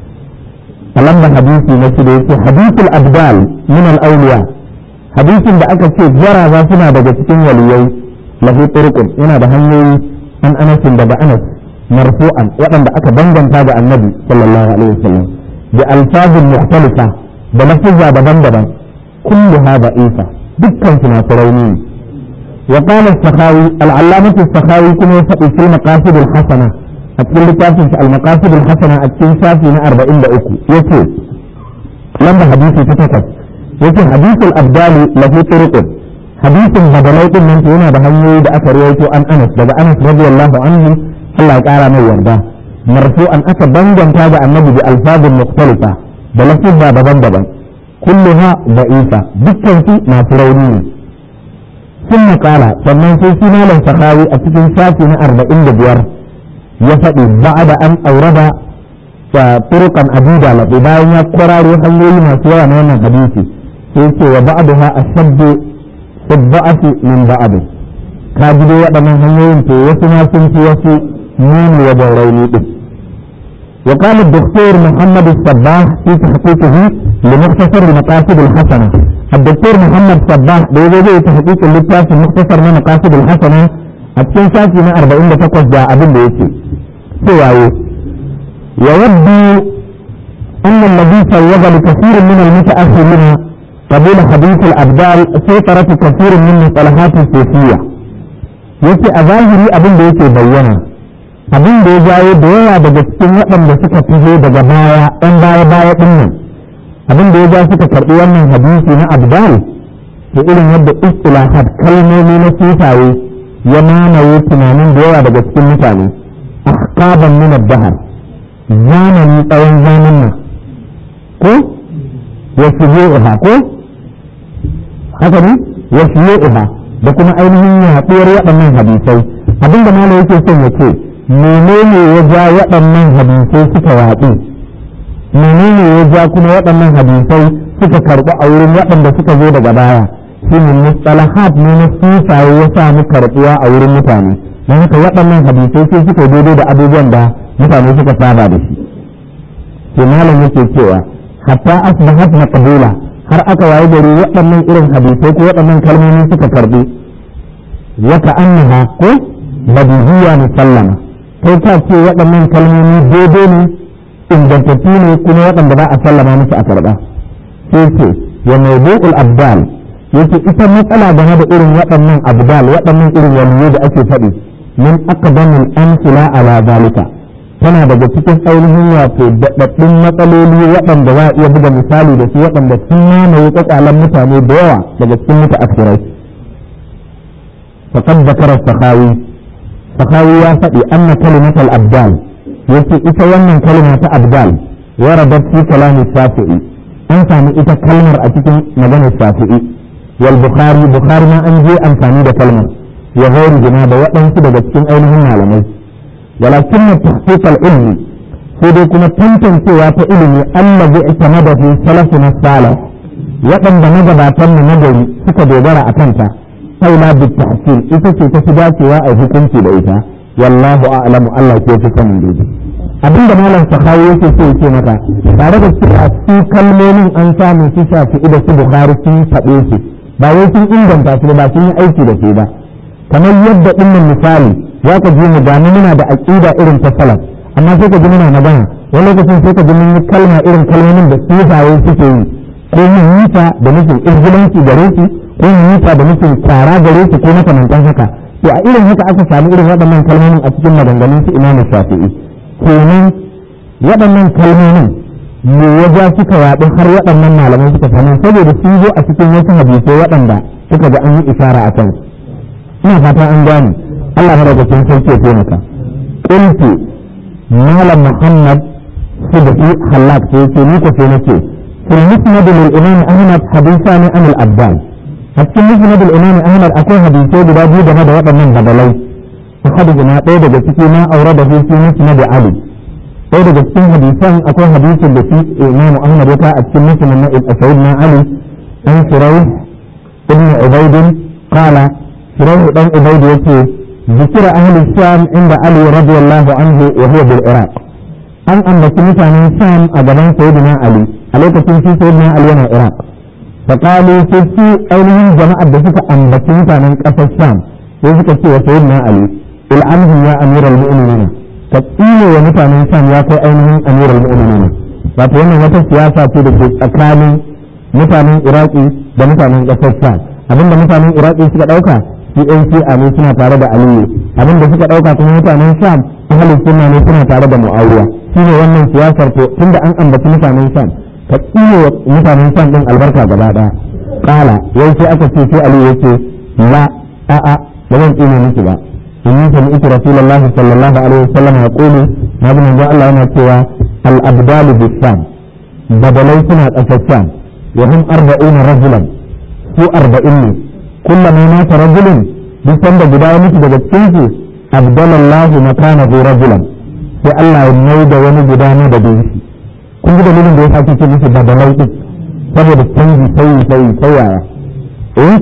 فلما حديثي نسي حديث الأبدال من الأولياء حديث da aka ce jaraza suna daga cikin waliyai lahu turqun yana da hanyoyi an Anas daga Anas marfu'an waɗanda aka danganta ga Annabi sallallahu alaihi wasallam bi alfazin mukhtalifa da lafuzza daban-daban kullu hada isa dukkan su masu rauni wa qala as-sakhawi al-allamah as-sakhawi kuma ya faɗi fil maqasid al-hasana a cikin littafin al-maqasid al-hasana a cikin shafi na arba'in da uku yace lamba hadisi ta takwas yace hadithul abdali lahu turqun hadisin badalai din nan yana da hanyoyi da aka rawaito an Anas daga Anas radiyallahu anhu Allah ya kara mai yarda marfu'an aka danganta ga Annabi bi alfazin mukhtalifa da lafuzza daban-daban kulluha da'ifa dukkan su masu rauni ne sun kala sannan sai shi malam sakhawi a cikin shafi na arba'in da biyar ya faɗi ba'da an aurada wa turqan adida la bayan ya kwararo hanyoyi masu yawa na wannan hadisi sai ce wa ba'daha ashaddu sabba'ati min ba'd ka ji dai waɗannan hanyoyin to wasu ma sun fi wasu nuni wajen rauni din wa qala ad-doktor Muhammad as-Sabbah fi tahqiqihi li mukhtasar al-maqasid al-hasana ad-doktor Muhammad Sabbah da yazo zai tahqiqin littafin mukhtasar na maqasid al-hasana a cikin shafi na arba'in da takwas da abin da yake sai waye يود أن الذي سوغ لكثير من المتأخرين قبول حديث الأبدال سيطرة كثير من مصطلحات الصوفية yake a zahiri abin da yake bayyana abin da ya jawo da yawa daga cikin waɗanda suka fito daga baya ɗan baya baya ɗin nan abin da ya ja suka karɓi wannan hadisi na abdal da irin yadda istilahat kalmomi na sufaye ya mamaye tunanin da yawa daga cikin mutane ahqaban min ad-dahr zamani tsawon zaman nan ko ya shige'uha ko haka ne ya shige'uha da kuma ainihin yaɗuwar waɗannan hadisai abinda malam yake son ya ce menene ya ja waɗannan hadisai suka yaɗu menene ya ja kuma waɗannan hadisai suka karɓi a wurin waɗanda suka zo daga baya mutumin mustalahat ne na sufaye ya samu karɓuwa a wurin mutane don haka waɗannan hadisai sai suka daidai da abubuwan da mutane suka saba da shi sai malam yake cewa hatta asbahat maqbula har aka waye gari waɗannan irin hadisai ko waɗannan kalmomi suka karɓi wa ka'annaha ko badihiyya musallama kai ka ce waɗannan kalmomi daidai ne ingantattu ne kuma waɗanda ba a sallama musu a karɓa sai ce ya mawdu'ul abdal yake ita matsala game da irin waɗannan abdal waɗannan irin waliyai da ake faɗi min aqdamul amsila ala zalika tana daga cikin ainihin wato daɗaɗɗun matsaloli waɗanda za a iya buga misali da su waɗanda sun mamaye ƙwaƙwalan mutane da yawa daga cikin muta'akhirai faqad zakara sakhawi sakhawi ya faɗi anna kalimatal abdal yace ita wannan kalma ta abdal waradat fi kalam shafi'i an sami ita kalmar a cikin maganar shafi'i wal bukhari bukhari ma an je amfani da kalmar ya gairi gina da waɗansu daga cikin ainihin malamai walakin tahqiq al-ilmi sai dai kuma tantancewa ta ilimi allazi itamada fi salafina salih waɗanda magabatan mu na gari suka dogara a kanta aula bi tahsil ita ce ta fi dacewa a hukunci da ita wallahu a'lamu Allah ke fi sanin daidai abinda malam sakhawi yake so yake maka tare da cewa su kalmomin an samu su shafi da su bukhari sun faɗe su ba wai sun inganta su ba sun yi aiki da su ba kamar yadda ɗinnan misali za ka ji mu gani muna da aƙida irin ta salaf amma sai ka ji muna magana wani lokacin sai ka ji mun yi kalma irin kalmomin da sufaye suke yi ko mun yi ta da nufin izgilanci gare su ko mun yi ta da nufin tsara gare su ko makamantan haka to a irin haka aka samu irin waɗannan kalmomin a cikin maganganun su imamu shafi'i kenan waɗannan kalmomin me ya ja suka yaɗu har waɗannan malamai suka sani saboda sun zo a cikin wasu hadisai waɗanda suka ga an yi isara a kan ina fata an gane Allah madaukakin sarki ya taimaka qultu malam muhammad subhi halak sai ce ni ko sai nace fil musnad lil imam ahmad hadithani an al abdal a cikin musnad lil imam ahmad akwai hadisai guda biyu game da waɗannan badalai hadisi na ɗaya daga ciki ma aure da fi musnad ali ɗaya daga cikin hadisan akwai hadisin da shi imam ahmad ya ta a cikin musnad na sayyidina ali an shuraih ibn ubayd qala shuraih dan ubayd yace ذكر أهل الشام عند علي رضي الله عنه وهو بالعراق أن أنبت مثلا الشام أجبان سيدنا علي عليك تنسي سيدنا علي من العراق فقالوا تنسي أولهم جماعة بسك أنبت مثلا قصة الشام يذكر سوى سيدنا علي العنهم يا أمير المؤمنين تقيل ومثلا الشام يا أولهم أمير المؤمنين فأتونا متى سياسة تدك أكرام مثلا عراقي بمثلا قصة الشام أبدا مثلا عراقي سكت أوكا shi ɗan shi'a ne suna tare da aliyu abin da suka ɗauka kuma mutanen sham ahalin sunna ne suna tare da mu'awiya shi ne wannan siyasar to tunda an ambaci mutanen sham ka tsine wa mutanen sham ɗin albarka gaba ɗaya ƙala yau sai aka ce sai aliyu yake la a'a ba zan tsine miki ba in yi sami ita rasulullahi sallallahu alaihi wasallam ya ƙulu na bi manzon Allah yana cewa al-abdalu bis sham badalai suna ƙasar sham wa hum arba'una rajulan su arba'in ne kullama mata rajulun duk sanda guda ya mutu daga cikin su abdalallahu makanahu rajulan sai Allah ya mai da wani guda na da shi kun ji dalilin da ya sake ce musu badalai din saboda canji sai sai sai yaya eh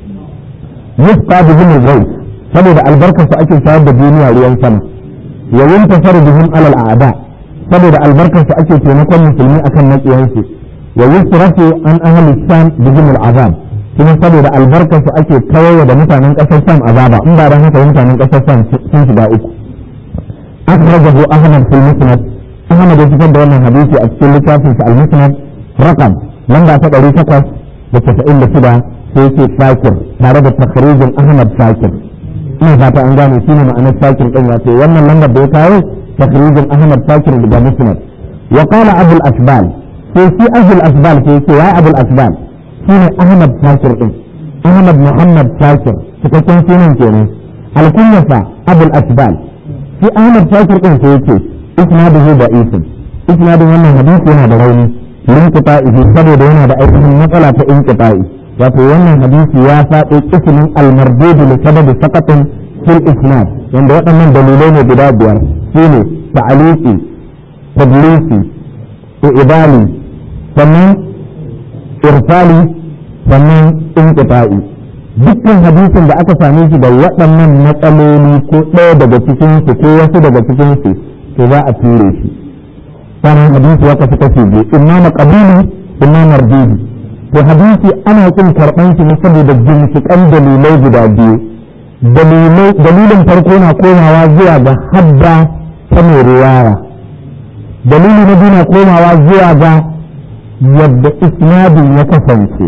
yusqa bihim al-ghayb saboda albarkar su ake shayar da duniya ruwan sama wa yuntasaru bihim ala al-a'da saboda albarkar su ake taimakon musulmi akan makiyansu wa yusrafu an ahli sham bihim al-azab kuma saboda albarkarsu ake kawai da mutanen ƙasar Sham azaba in ba dan haka mutanen ƙasar Sham sun shiga uku akhrajahu Ahmad fil Musnad Ahmad ya fitar da wannan hadisi a cikin littafin sa al-Musnad raqam lamba ta ɗari takwas da casa'in da shida sai yake Shakir tare da takhrijin Ahmad Shakir ina fata an gane shine ma'anar Shakir din wato wannan lambar da ya kawo takhrijin Ahmad Shakir daga Musnad wa qala Abu al-Asbal sai shi Abu al-Asbal sai yake ya Abu al-Asbal shine Ahmad Shakir din Ahmad Muhammad Shakir cikakken sunan kenan alkunyasa Abul Asbal shi Ahmad Shakir din sai yake isnaduhu da isin isnadun wannan hadisi yana da rauni linqita'i saboda yana da ainihin matsala ta inqita'i wato wannan hadisi ya faɗo kismin al-mardud li sababi saqatin fil isnad wanda waɗannan dalilai ne guda biyar shine ta'liqi tadlisi ibali sannan إرسالي sannan inqita'i dukkan hadisin da aka same shi da waɗannan matsaloli ko ɗaya daga cikin su ko wasu daga cikin su to za a ture shi sannan hadisi ya kasu kashi biyu imma maqbuli imma mardudi to hadisi ana kin karɓan shi ne saboda ginshiƙan dalilai guda biyu dalilin farko na komawa zuwa ga hadda ta mai riwaya dalili na biyu na komawa zuwa ga yadda isnadin ya kasance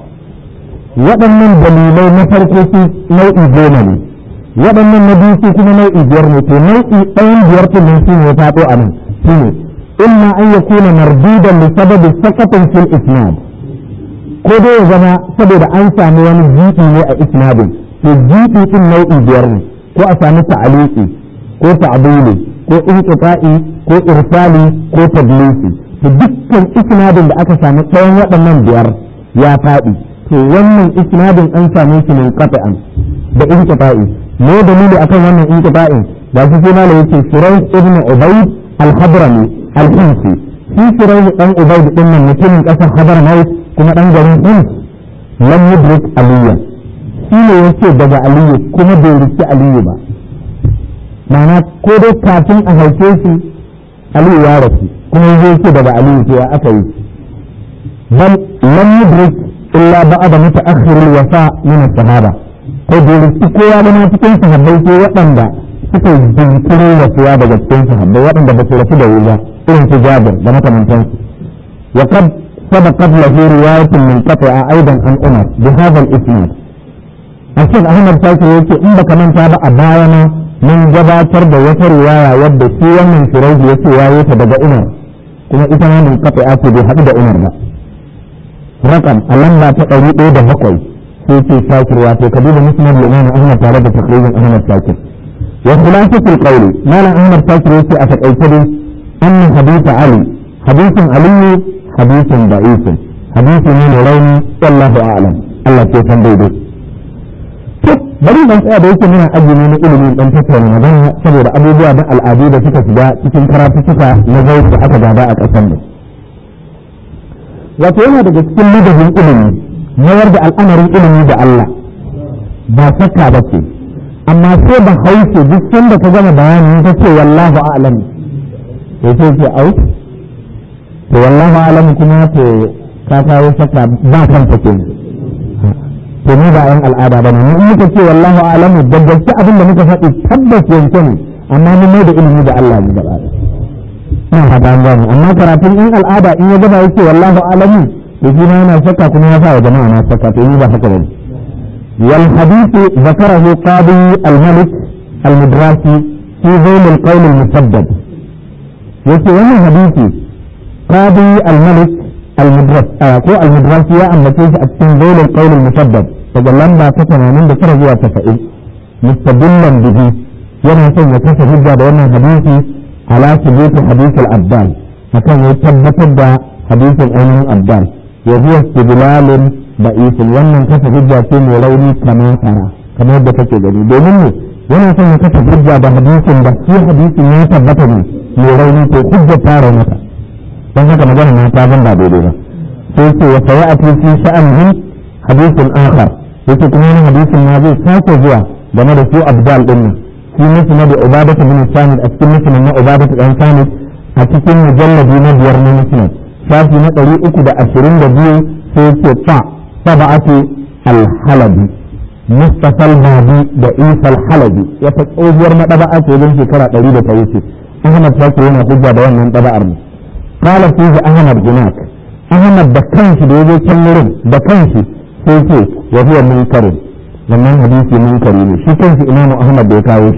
waɗannan dalilai na farko su nau'i goma ne waɗannan na biyu su kuma nau'i biyar ne to nau'i ɗayan biyar ɗin nan shi ne ya faɗo a nan shi ne imma an ya kuna mardudan da sababin sakatin fil isnad ko dai ya zama saboda an sami wani jiɗi ne a isnadin to jiɗi ɗin nau'i biyar ne ko a sami ta'aliki ko ta'abili ko inqita'i ko irsali ko tadlisi to dukkan isnadin da aka sami ɗayan waɗannan biyar ya faɗi to wannan isnadin an same shi min qat'an da inqita'i ne dalili akan wannan inqita'in da shi sai malai yace Shuraih ibn Ubayd al-Hadrami al-Hinsi shi Shuraih dan Ubayd din nan mutumin kasar Hadramaut kuma dan garin Hims lam yudrik Aliya shi ne yace daga Aliyu kuma bai riki Aliyu ba ma'ana ko dai kafin a haife shi Aliyu ya rasu kuma yace daga Aliyu sai aka yi bal lam yudrik إلا بعد متأخر الوفاء من الصحابة فدول سكوا لنا تكون صحابي في وطن دا سكوا جنكروا وفيا دا جتكون صحابي وطن دا بسولة دولة إلن تجابر دا متى من تنسي وقد سبقت له رواية منقطعة أيضا عن عمر بهذا الإسناد الشيخ أحمد شاكر يقول إن كمان تابع أباينا من جباتر دا وتر رواية يبدو سيوا من شريج يسوى يتبقى عمر كما إتنا منقطعة بحق دا عمر دا رقم اللمبة تقريب ايه ده بقوي في شاكر واتي كبير مسلم الإمام أحمد تعالى تقريبا أحمد شاكر وخلاصة القول ما لا أحمد شاكر يسي أفك أيتدي أن حديث علي حديث علي حديث ضعيف حديث من روني والله أعلم الله كيف بيده bari ban tsaya da yake muna ajiye na ilimin dan tattauna magana saboda abubuwa da al'adu da suka shiga cikin karatu suka na zai da aka gaba a ƙasar mu wato yana daga cikin madadin ilimi mayar da al'amarin ilimi da Allah ba shakka ba ce amma sai ba hauce duk sanda ka gama bayanin ka ce wallahu a'lam to sai ce au to wallahu a'lam kuma to ka kawo shakka ba kan ta ke to ni ba yan al'ada ba ne in muka ce wallahu a'lam da gaske abin da muka faɗi tabbas yanke ne amma mun mai da ilimi da Allah ne gaba ina fata an gane amma karatun in al'ada in ya gaba yake wallahu alamu to shi yana shakka kuma ya sa wa jama'a na shakka to ni ba haka bane wal hadith zakarahu qadi al-malik al-mudrasi fi zail al-qawl al-musaddad yace wannan hadisi qadi al-malik al-mudrasi ko al-mudrasi ya ambace shi a cikin zail al-qawl al-musaddad daga lamba ta tamanin da tara zuwa tasa'in mustadillan bihi yana son ya kasa hujja da wannan hadisi على ثبوت حديث الأبدال فكان يثبت حديث الأمين الأبدال وهو استدلال ضعيف ومن كسب حجة ولوني كما ترى كما يبدأ كذلك دومني وانا سنة كسب حجة بحديث بحثي حديث ما ثبتني ولوني حجة تارى متى فهذا مجال ما تعلم بعد ذلك سيكون وسيأتي في شأنه حديث آخر يكون حديث النبي ساكو جوا بما رسول أبدال إنه في مسند عبادة بن الصامت أكتب مسند عبادة بن الصامت أكتب مجلد نبير من مسند شافي نقري أكد أشرين دبيو سيكي طع طبعة الحلبي مصطفى البابي دعيس الحلبي يتكوزر ما طبعة وذن في كرة قريبة تيسي أحمد فاكر هنا حجة بيان من طبع أرمي قال فيه أحمد هناك أحمد دكانش بيجي كمرين دكانش سيكي وهو منكر لما حديثي منكرين شو كان في إمام أحمد بيكاوش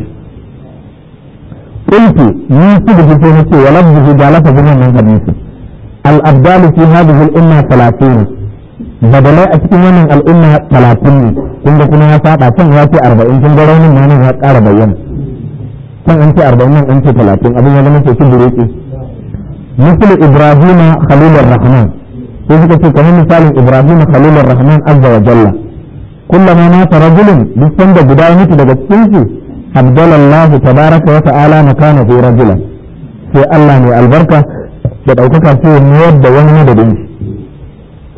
قلت يوسف بجسونتي ولبه جالة بنا من حديثي الأبدال في هذه الأمة ثلاثين بدلاء أتكلم من الأمة ثلاثين كنت كنا ساعة كان يأتي أربعين كنت رأينا مانا هات أربعين كان أنت أربعين أنت ثلاثين أبي يلما تكون بريكي مثل إبراهيم خليل الرحمن كيف كمان مثال إبراهيم خليل الرحمن عز وجل كلما مات رجل بسند بداية لجسنسي أبدل الله تبارك وتعالى مكانه رجلا في الله من البركة بدأوكك في المود ومن مددين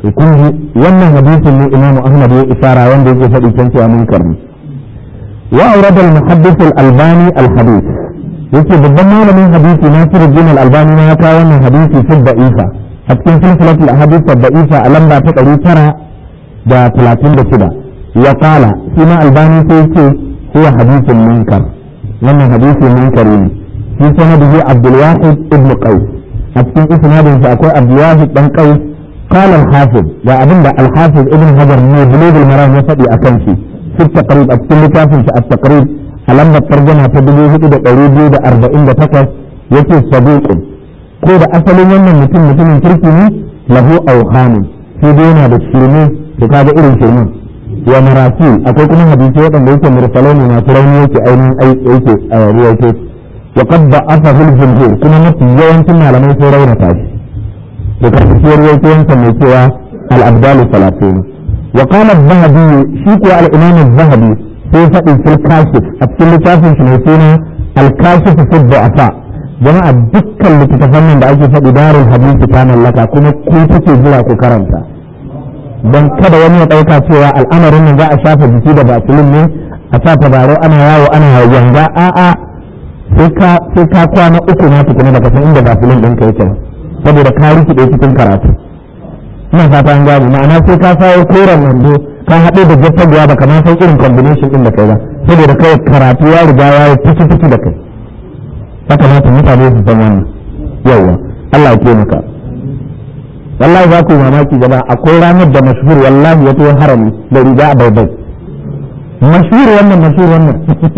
kun ji wannan hadisin ne Imam Ahmad ya isara wanda yake faɗi kan cewa munkar ne wa awrada al-muhaddith al-albani al-hadith yake babban malamin hadisi Nasiruddin al-Albani ne ya kawo wannan hadisi fi da'ifa a cikin silsilatul ahadith ad-da'ifa a lamba ta ɗari tara da talatin da shida ya qala shi ma Albani sai yake huwa hadithun munkar wannan hadisi munkari ne في سنده عبد الواحد ابن قيس أتكين إسناده فأكون عبد الواحد بن قيس قال الحافظ وأبن الحافظ ابن حجر من بلوغ المرام يفدي أكنشي في التقريب أتكين لكافن في التقريب ألما الترجمة تبليه إذا أريد إذا أربعين تقص يكي صديق قول أصل من متن متن تركني له أوهام في دينا بالشرمي فكاد إلي شرمي ومراسيل أقول كنا حديثي أن ليس مرسلين وناصرين يكي أين أي يكي روايتي وقد ضعفه الجمهور كما نفي يوم على ما يصير ونتاج وكان كثير يوم سميتها الأبدال الثلاثين وقال الذهبي شيكو على الإمام الذهبي في فتح في الكاشف أبسل كاشف سميتنا الكاشف في الضعفاء جماعة دكا اللي تتفنن بأجي فإدار الحديث كان لك كما كنت تجلع كرمتا don kada wani ya ɗauka cewa al'amarin nan za a shafa jiki da batilin ne a sa tabaro ana yawo ana yanga a'a sai ka kwana uku na tukuna daga san inda batilin ɗinka yake ba saboda ka rikide cikin karatu ina fata an gani ma'ana sai ka sayo koren wando ka haɗe da jattaguwa ba kamar san irin combination ɗin da kai ba saboda kai karatu ya riga ya yi tuki tuki da kai ya kamata mutane su san wannan yawa Allah ya taimaka wallahi za ku yi mamaki gaba akwai ranar da mashhur wallahi ya tuwon harami da riga a baibai mashhur wannan mashhur wannan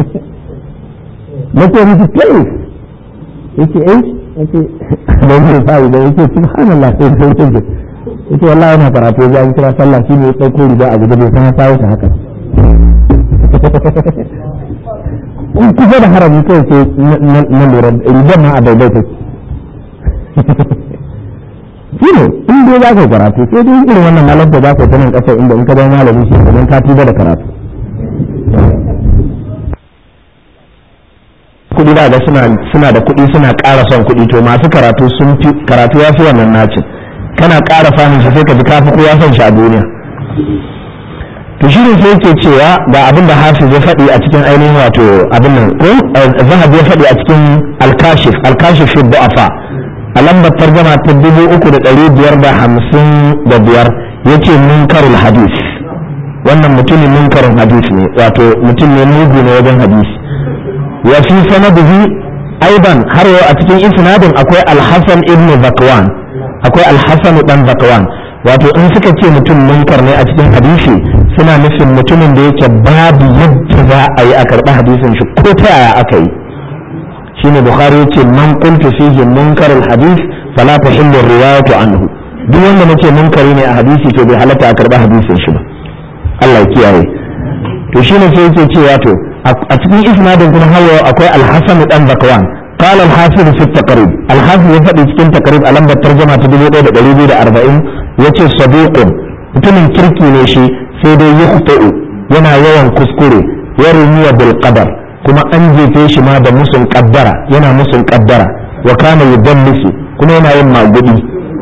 nake miki kai yake eh yake da yake sai da yake subhanallah sai sai sai yake wallahi yana karatu ya ji kira sallah shi ne sai ko riga a gaba sai ya sawo shi haka in kuka da harami kai sai na lura riga ma a baibai take shi ne in dai za ka karatu sai dai irin wannan malam da za ka ta nan kasar inda in ka zama malami shi ne ka tuba da karatu kudi da ga suna suna da kudi suna ƙara son kudi to masu karatu sun fi karatu ya fi wannan nacin kana ƙara fahimta shi sai ka ji kafi ko ya son shi a duniya to shi ne sai yake cewa ga abin da hafiz ya faɗi a cikin ainihin wato abin nan ko zahab ya faɗi a cikin al-kashif al-kashif fi du'afa a lambar tarjama ta dubu uku da ɗari biyar da hamsin da biyar yace munkarul hadis wannan mutumin munkarin hadis ne wato mutum ne mugu ne wajen hadisi wa fi sanadihi aidan har yau a cikin isnadin akwai al-hasan ibn zakwan akwai al-hasan dan zakwan wato in suka ce mutum munkar ne a cikin hadisi suna nufin mutumin da yake babu yadda za a yi a karɓi hadisin shi ko ta yaya aka yi shine bukhari yace man qultu fihi munkar al-hadith fala tahillu riwayatu anhu duk wanda nace munkari ne a hadisi to bai halatta a karɓi hadisin shi ba Allah ya kiyaye to shine sai yake cewa to a cikin isnadin kuma hawa akwai al-hasan dan zakwan قال الحافظ في التقريب الحافظ يفدي cikin taqrib a lambar tarjuma ta dubu ɗaya da ɗari biyu da arba'in yace sadiqun mutumin kirki ne shi sai dai yukhtu yana yawan kuskure ya rumiya bil qadar kuma an jefe shi ma da musun qaddara yana musun qaddara wa kana yudallisu kuma yana yin magudi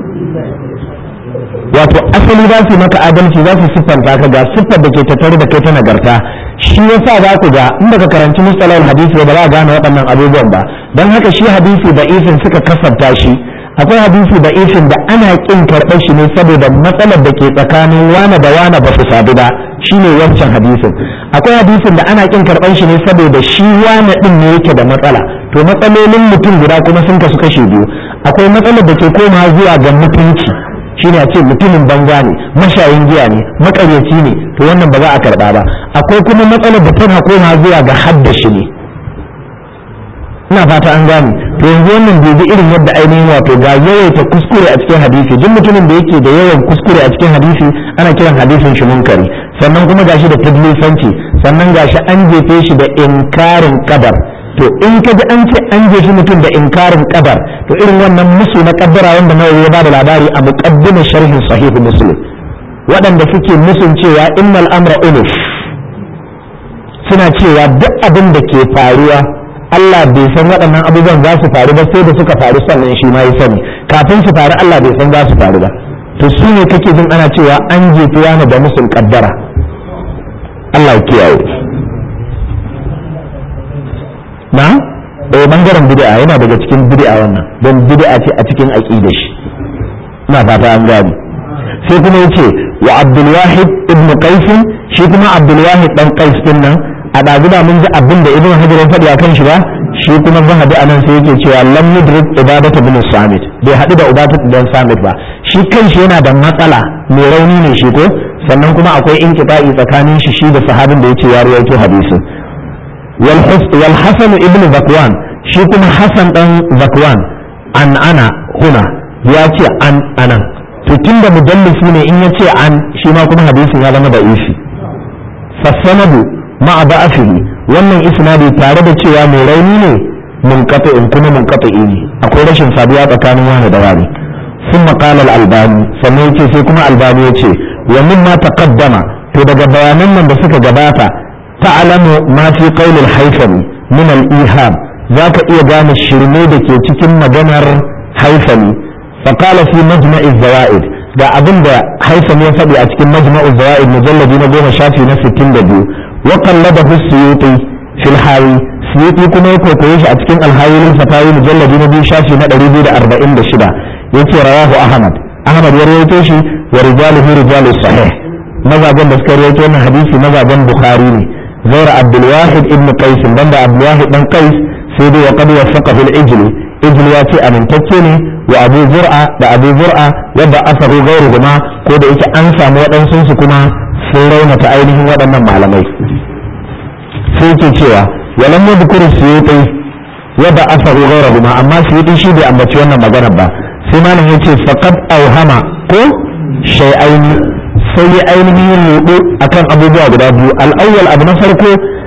wato asali za su maka adalci za su siffanta ka ga siffar da ke tattare da kai ta nagarta shi yasa za ku ga in baka karanci mustalahul hadisi ba za a gane waɗannan abubuwan ba don haka shi hadisi da ifin suka kasanta shi akwai hadisi da ifin da ana kin karɓar shi ne saboda matsalar da ke tsakanin wane da wane ba su sadu ba shine wancan hadisin akwai hadisin da ana kin karɓar shi ne saboda shi wane din ne yake da matsala to matsalolin mutum guda kuma sun kasu kashe biyu akwai matsalar da ke komawa zuwa ga mutunci shine a ce mutumin banza ne mashayin giya ne makaryaci ne to wannan ba za a karɓa ba akwai kuma matsalar da tana komawa zuwa ga haddashi ne ina fata an gane to yanzu wannan bai bi irin yadda ainihin wato ga yawaita kuskure a cikin hadisi duk mutumin da yake da yawan kuskure a cikin hadisi ana kiran hadisin shi munkari sannan kuma gashi da tadlisanci sannan gashi an jefe shi da inkarin qadar to in ka ji an ce an jefe mutum da inkarin qadar to irin wannan musu na kaddara wanda nawawi ya bada labari a muqaddimar sharhin sahih muslim waɗanda suke musun cewa innal amra unuf suna cewa duk abin da ke faruwa Allah bai san waɗannan abubuwan za su faru ba sai da suka faru sannan shi ma ya sani kafin su faru Allah bai san za su faru ba to su ne kake jin ana cewa an jefi wani da musul kaddara. Allah ya kiyaye. na eh bangaren bid'a yana daga cikin bid'a wannan don bid'a ce a cikin aqida shi ina fata an gani. sai kuma yace wa Abdul Wahid ibn Qais, shi kuma Abdul Wahid dan Qais din nan a daguda mun ji abin da Ibn Hajar ya faɗi akan shi ba, shi kuma zahabi anan sai yake cewa lam yudrik ibadatu bin Samit, bai haɗu da ibadatu bin Samit ba, shi kanshi yana da matsala mai rauni ne shi ko, sannan kuma akwai inqita'i tsakanin shi shi da sahabin da yace ya rawaito hadisin. wal Hasan ibn Zakwan, shi kuma Hasan dan Zakwan an ana huna ya ce an anan, to tunda mudallisi ne in yace an shi ma kuma hadisin ya zama da ishi. fasanadu ma'a ba'afihi, wannan isnadi tare da cewa mai rauni ne munqati'in kuma munqati'i ne, akwai rashin saduwa tsakanin wani da wani. ثم قال الألباني sannan yace sai kuma Albani yace wa mimma taqaddama, to daga bayanan nan da suka gabata ta'lamu ma fi qawl al-Haythami min al-iham, zaka iya gane shirme da ke cikin maganar Haythami. fa qala fi majma' az-zawaid, ga abinda Haythami ya faɗi a cikin majma' az-zawaid mujalladi na goma shafi na sittin da biyu. wa qalladahu as-Suyuti fi al-Hawi, Suyuti kuma ya kokoye shi a cikin al-Hawi al-Fatawi mujalladi na biyu shafi na ɗari biyu da arba'in da shida. yace rawahu Ahmad, Ahmad ya rawaito shi wa rijaluhu rijalu sahih, mazajen da suka rawaito wannan hadisi mazajen Bukhari ne. غير عبد الواحد ابن قيس، بند عبد الواحد بن قيس سيدي وقد وثقه العجلي، عجلي ياتي امن تكيني وابو زرعه ده ابو زرعه وضعفه غيرهما، ko da yake an samu waɗansu su kuma sun raunata ainihin waɗannan malamai. sai yake cewa walam yadhkuru suyuti وضعفه غيرهما، amma suyuti shi bai ambaci wannan magana ba. sai malam yace faqad awhama ko shay'aini, sai ya ainihin rudu akan abubuwa guda biyu. al'awwal abu na farko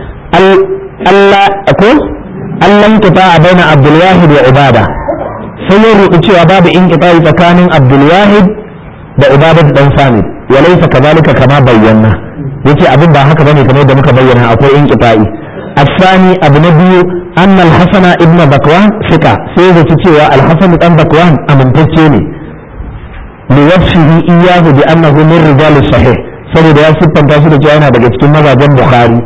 Allah ko Allah ta a baina Abdul Wahid wa Ibada, sai ya rudu cewa babu inqita'i tsakanin Abdul Wahid da Ibada dan Samit, walaysa kadhalika kama bayyana, yace abin ba haka bane kamar da muka bayyana, akwai inqita'i. الثاني أبو نبي أن الحسن ابن بكوان ثقة، سيدة cewa الحسن ابن بكوان أمن تجيني لوصفه إياه بأنه من رجال الصحيح، saboda ya siffanta shi da cewa yana daga cikin mazajen Bukhari.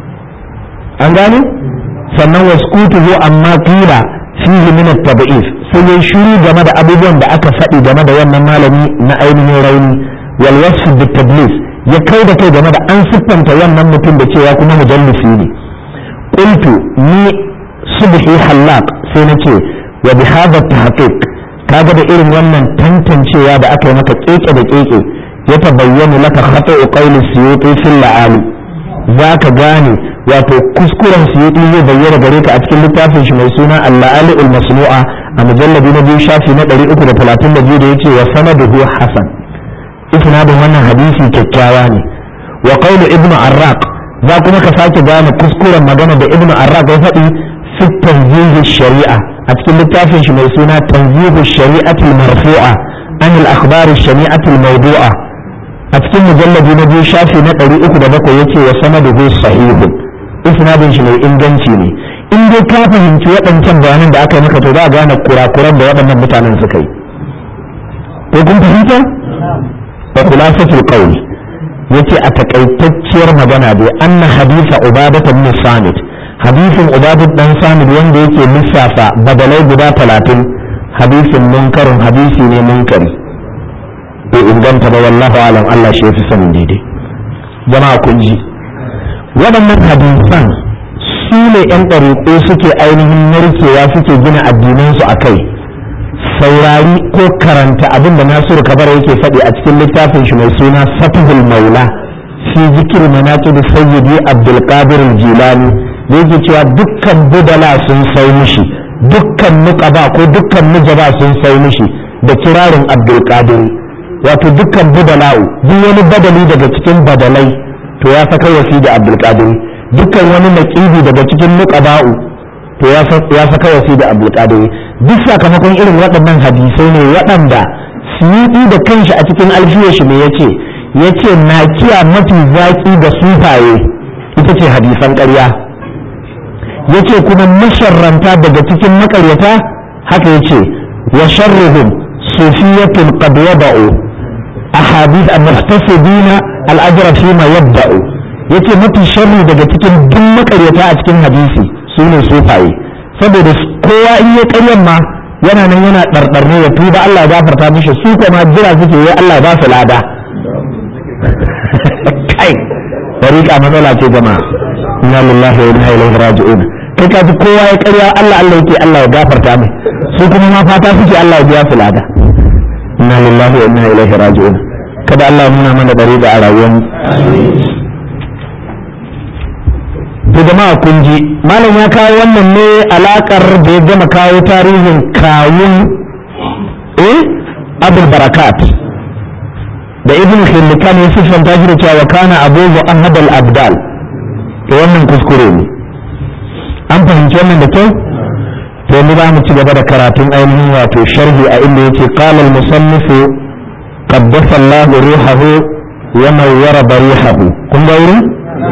an gane? sannan waskutuhu amma qila fihi min at-tab'if, sai ya shiru game da abubuwan da aka faɗi game da wannan malami na ainihin rauni. wal wasf bit-tadlis, ya kai da kai game da an siffanta wannan mutum da cewa kuma mujallisi ne. qultu ni subhi halaq, sai nace wa bi hadha at-tahqiq, kaga da irin wannan tantancewa da aka yi maka keke da keke, ya tabayyana laka khata'u qawli Suyuti fil la'ali, zaka gane wato kuskuren Suyuti zai bayyana gare ka a cikin littafin shi mai suna al-la'ali al-masnu'a a mujalladi na biyu shafi na ɗari uku da talatin da biyu da yace wa sanaduhu hasan, isnadin wannan hadisi kyakkyawa ne. wa qawlu ibnu arraq, za kuma ka sake gane kuskuren magana da ibnu arraq ya faɗi fi tanzih shari'a a cikin littafin shi mai suna tanzihu shari'ati marfu'a an al-akhbar shari'ati al-mawdu'a a cikin mujalladi na biyu shafi na ɗari uku da bakwai yace wa sanaduhu sahih, isnadin shi mai inganci ne. in dai ka fahimci waɗancan bayanan da aka yi maka to za a gane kurakuran da waɗannan mutanen suka yi. ko kun fahimta? wa khulasatul qawl, yace a takaitacciyar magana dai anna hadisa ubadah ibn samit, hadisin ubadah dan samit wanda yake lissafa badalai guda talatin, hadisin munkarin hadisi ne munkari, bai inganta ba, wallahu alam, Allah shi yafi sanin daidai. jama'a kun ji waɗannan hadisan su ne yan ɗariƙo suke ainihin narkewa suke gina addinansu a kai. saurari ko karanta abin da Nasiru Kabara yake faɗi a cikin littafin shi mai suna Fathul Maula fi zikir manaqib sayyidi Abdul Qadir al-Jilani, da yake cewa dukkan budala sun sai mishi, dukkan nuqaba ko dukkan nujaba sun sai mishi da kirarin Abdul Qadir, wato dukkan budala'u, duk wani badali daga cikin badalai to ya saka wasi da Abdul Qadir, dukkan wani naqibi daga cikin nuqaba'u to ya saka wasi da Abdul Qadir. duk sakamakon irin waɗannan hadisai ne waɗanda Suyuti da kanshi a cikin alfiyar shi ne yace yace nakiya mafi zaki da sufaye ita ce hadisan ƙarya, yace kuma masharranta daga cikin makaryata haka yace wa sharruhum sufiyatun qad wada'u ahadith al-muhtasibina al-ajra fi ma yabda'u yace mafi sharri daga cikin duk makaryata a cikin hadisi sune sufaye saboda kowa in ya karyan ma yana nan yana ɗarɗarne ya tuba Allah ya gafarta mishi su kuma jira suke yi Allah ya ba su lada kai tariqa matsala ce jama'a inna lillahi wa inna ilaihi raji'un kai ka ji kowa ya karya Allah Allah yake Allah ya gafarta mai su kuma ma fata suke Allah ya biya su lada inna lillahi wa inna ilaihi raji'un kada Allah ya nuna mana dariqa a rayuwar to jama'a kun ji malam ya kawo wannan ne alakar da ya gama kawo tarihin kawun eh abul barakat da ibn khillikan ya siffanta shi da cewa kana abu ahad al abdal to wannan kuskure ne an fahimci wannan da kyau to mu za mu ci gaba da karatun ainihin wato sharhi a inda yake qala al musannif qaddasa Allah ruhahu wa nawwara barihahu kun ga wurin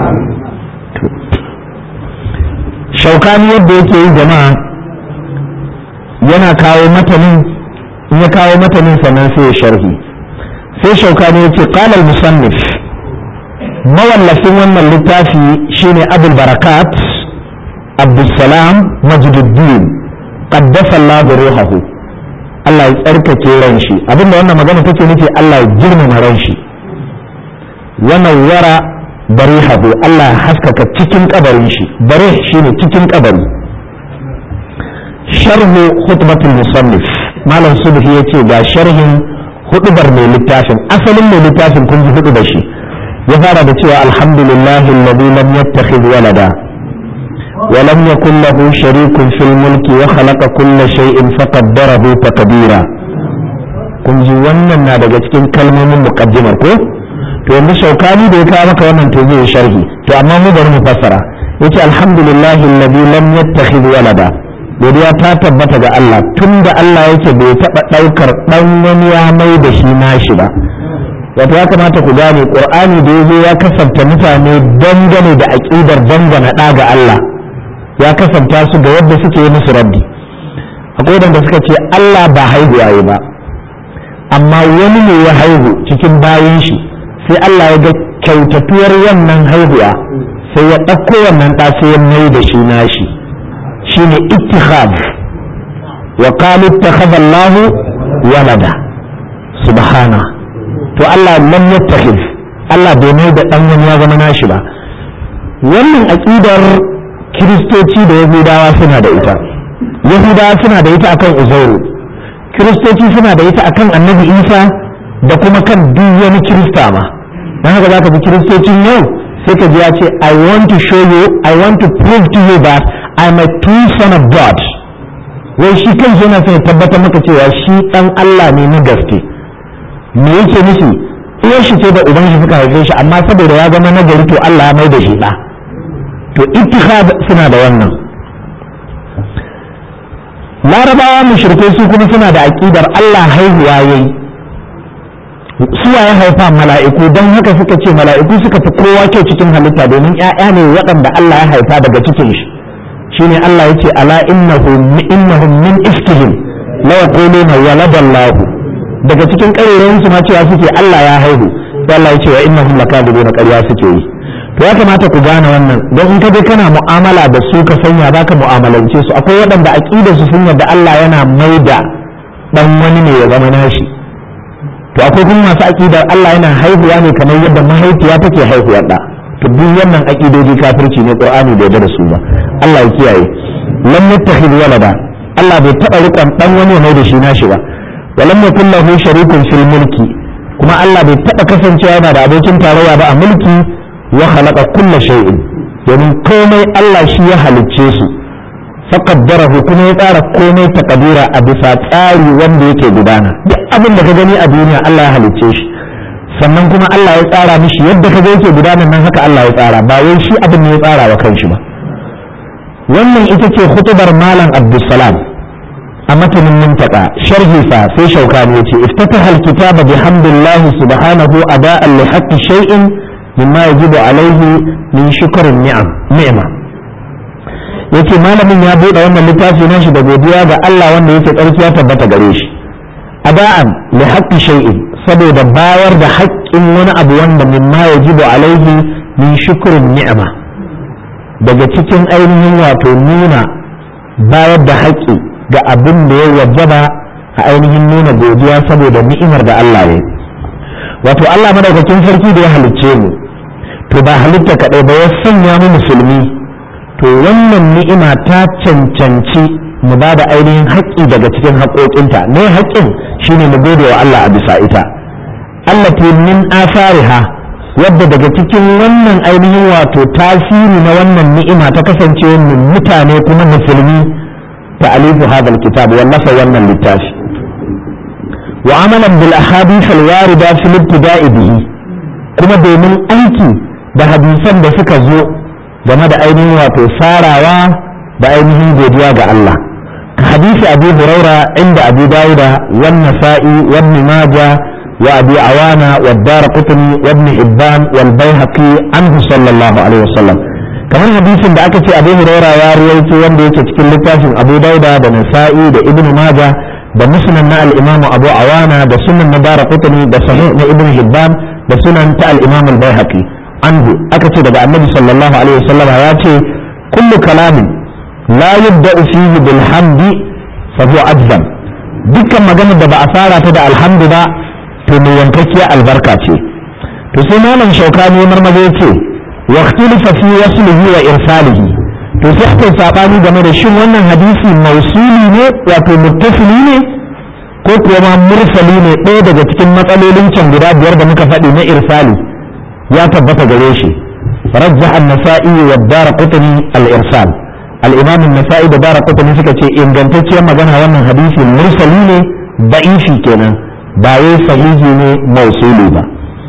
shaukani yadda yake yi jama'a yana kawo matanin in ya kawo matanin sannan sai ya sharhi sai shaukani ya ce qala al-musannif mawallafin wannan littafi shine abul barakat abdussalam majduddin qaddasa Allah ruhahu Allah ya tsarkake ran shi abinda wannan magana take nufi Allah ya girmama ran shi wa nawwara barihahu Allah haskaka cikin kabarin shi barih shine cikin kabari sharhu khutbatul musannif malam subhi yace ga sharhin hudubar mai littafin asalin mai littafin kun ji hudu da shi ya fara da cewa alhamdulillahi alladhi lam yattakhidh walada wa lam yakul lahu sharikun fil mulki wa khalaqa kulla shay'in faqaddarahu taqdira kun ji wannan na daga cikin kalmomin muqaddimar ko to yanzu shaukani da ya kawo maka wannan to zai sharhi to amma mu bari mu fassara yace alhamdulillahi alladhi lam yattakhidh walada godiya ta tabbata ga Allah tunda Allah yake bai taba daukar dan wani ya mai da shi nashi ba wato ya kamata ku gane qur'ani da yazo ya kasanta mutane dangane da aqidar dangana da ga Allah ya kasanta su ga yadda suke yi musu raddi akwai wanda suka ce Allah ba haihuwa yayi ba amma wani ne ya haihu cikin bayin shi sai Allah ya ga kyautatuwar wannan haihuwa sai ya ɗauko wannan ɗa sai ya mai da shi nashi shine ittikhad wa qalu ittakhadha Allah walada subhana to Allah lam yattakhidh Allah bai mai da ɗan wani ya zama nashi ba wannan aqidar kiristoci da yahudawa suna da ita yahudawa suna da ita akan uzairu kiristoci suna da ita akan annabi Isa da kuma kan duk wani kirista ma dan haka zaka ji kiristocin yau sai ka ji ya ce I want to show you I want to prove to you that I'm a true son of God wai shi kanshi yana son tabbatar maka cewa shi dan Allah ne na gaske me yake nufi uwar shi ce da uban shi suka haife shi amma saboda ya zama nagari to Allah ya mai da shi da to ittikhad suna da wannan larabawa mushrikai su kuma suna da aqidar Allah haihuwa yayi suwa ya haifa mala'iku don haka suka ce mala'iku suka fi kowa kyau cikin halitta domin ‘ya'ya ne waɗanda Allah ya haifa daga cikin shi shine Allah ya ce ala innahum min ifkihim la yaquluna waladallahu daga cikin ƙarerayen su ma cewa suke Allah ya haihu sai Allah ya ce wa innahum lakadibuna ƙarya suke yi to ya kamata ku gane wannan don in ka je kana mu'amala da su ka sanya baka mu'amalance su akwai waɗanda aqidar su sun yarda Allah yana maida dan wani ne ya zama nashi to akwai kuma masu aqidar Allah yana haihuwa ne kamar yadda mahaifiya take haihuwar da to duk wannan aqidoji kafirci ne Qur'ani bai yarda da su ba Allah ya kiyaye lam yattakhidh walada Allah bai taba rikon dan wani mai da shi nashi ba wa lam yakul lahu sharikun fil mulki kuma Allah bai taba kasancewa yana da abokin tarayya ba a mulki wa khalaqa kulla shay'in domin komai Allah shi ya halicce su faqaddarahu kuma ya tsara komai takadira a bisa tsari wanda yake gudana duk abin da ka gani a duniya Allah ya halicce shi sannan kuma Allah ya tsara mishi yadda ka ga yake gudana nan haka Allah ya tsara ba wai shi abin ne ya tsara wa kanshi ba wannan ita ce hutubar malam Abdulsalam a matanin mintaka sharhi fa sai shaukani yace iftataha alkitaba bihamdillah subhanahu ada'an li haqqi shay'in mimma yajibu alayhi min shukrin ni'am ni'ma yace malamin ya bude wannan littafi nashi da godiya ga Allah wanda yake tsarki ya tabbata gare shi ada'an li haqqi shay'in saboda bayar da haƙƙin wani abu wanda mimma yajibu alaihi min shukrin ni'ima daga cikin ainihin wato nuna bayar da haƙƙi ga abin da ya wajaba a ainihin nuna godiya saboda ni'imar da Allah ya wato Allah madaukakin sarki da ya halicce mu to ba halitta kaɗai ba ya sanya mu musulmi to wannan ni'ima ta cancanci mu ba da ainihin haƙƙi daga cikin haƙoƙinta ne haƙƙin shine mu gode wa Allah a bisa ita Allah ta min asariha wadda daga cikin wannan ainihin wato tasiri na wannan ni'ima ta kasance min mutane kuma musulmi ta alifu hadal kitab wallafa wannan littafi wa amalan bil ahadith al warida fil ibtida'i bihi kuma domin aiki da hadisan da suka zo game da ainihin wato sarawa da ainihin godiya ga Allah ka hadisi Abu Huraira inda Abu Dawuda wan Nasa'i wa Ibn Majah wa Abi Awana wa Daraqutni wa Ibn Hibban wal Baihaqi anhu sallallahu alaihi wasallam kamar hadisin da aka ce Abu Huraira ya rawaito wanda yake cikin littafin Abu Dawuda da Nasa'i da Ibn Majah da Musnad na al-Imam Abu Awana da Sunan na Daraqutni da Sahih na Ibn Hibban da Sunan ta al-Imam al-Baihaqi anhu aka ce daga Annabi sallallahu alaihi wasallam ya ce kullu kalamin la yubda'u fihi bil hamdi fa huwa ajzam dukkan magana da ba a fara ta da alhamdu ba to mai yankakkiya albarka ce to sai malam Shaukani marmaza yace wa ikhtalafa fi waslihi wa irsalihi to sai aka sabani game da shin wannan hadisi mausuli ne wato muttasili ne ko kuwa ma mursali ne ɗaya daga cikin matsalolin can guda biyar da muka faɗi na irsali ya tabbata gare shi rajjah an-nasa'i wa ad-darqutni al-irsal al-imam an-nasa'i da darqutni suka ce ingantacciyar magana wannan hadisi mursali ne da'ifi kenan ba wai sahihi ne mausuli ba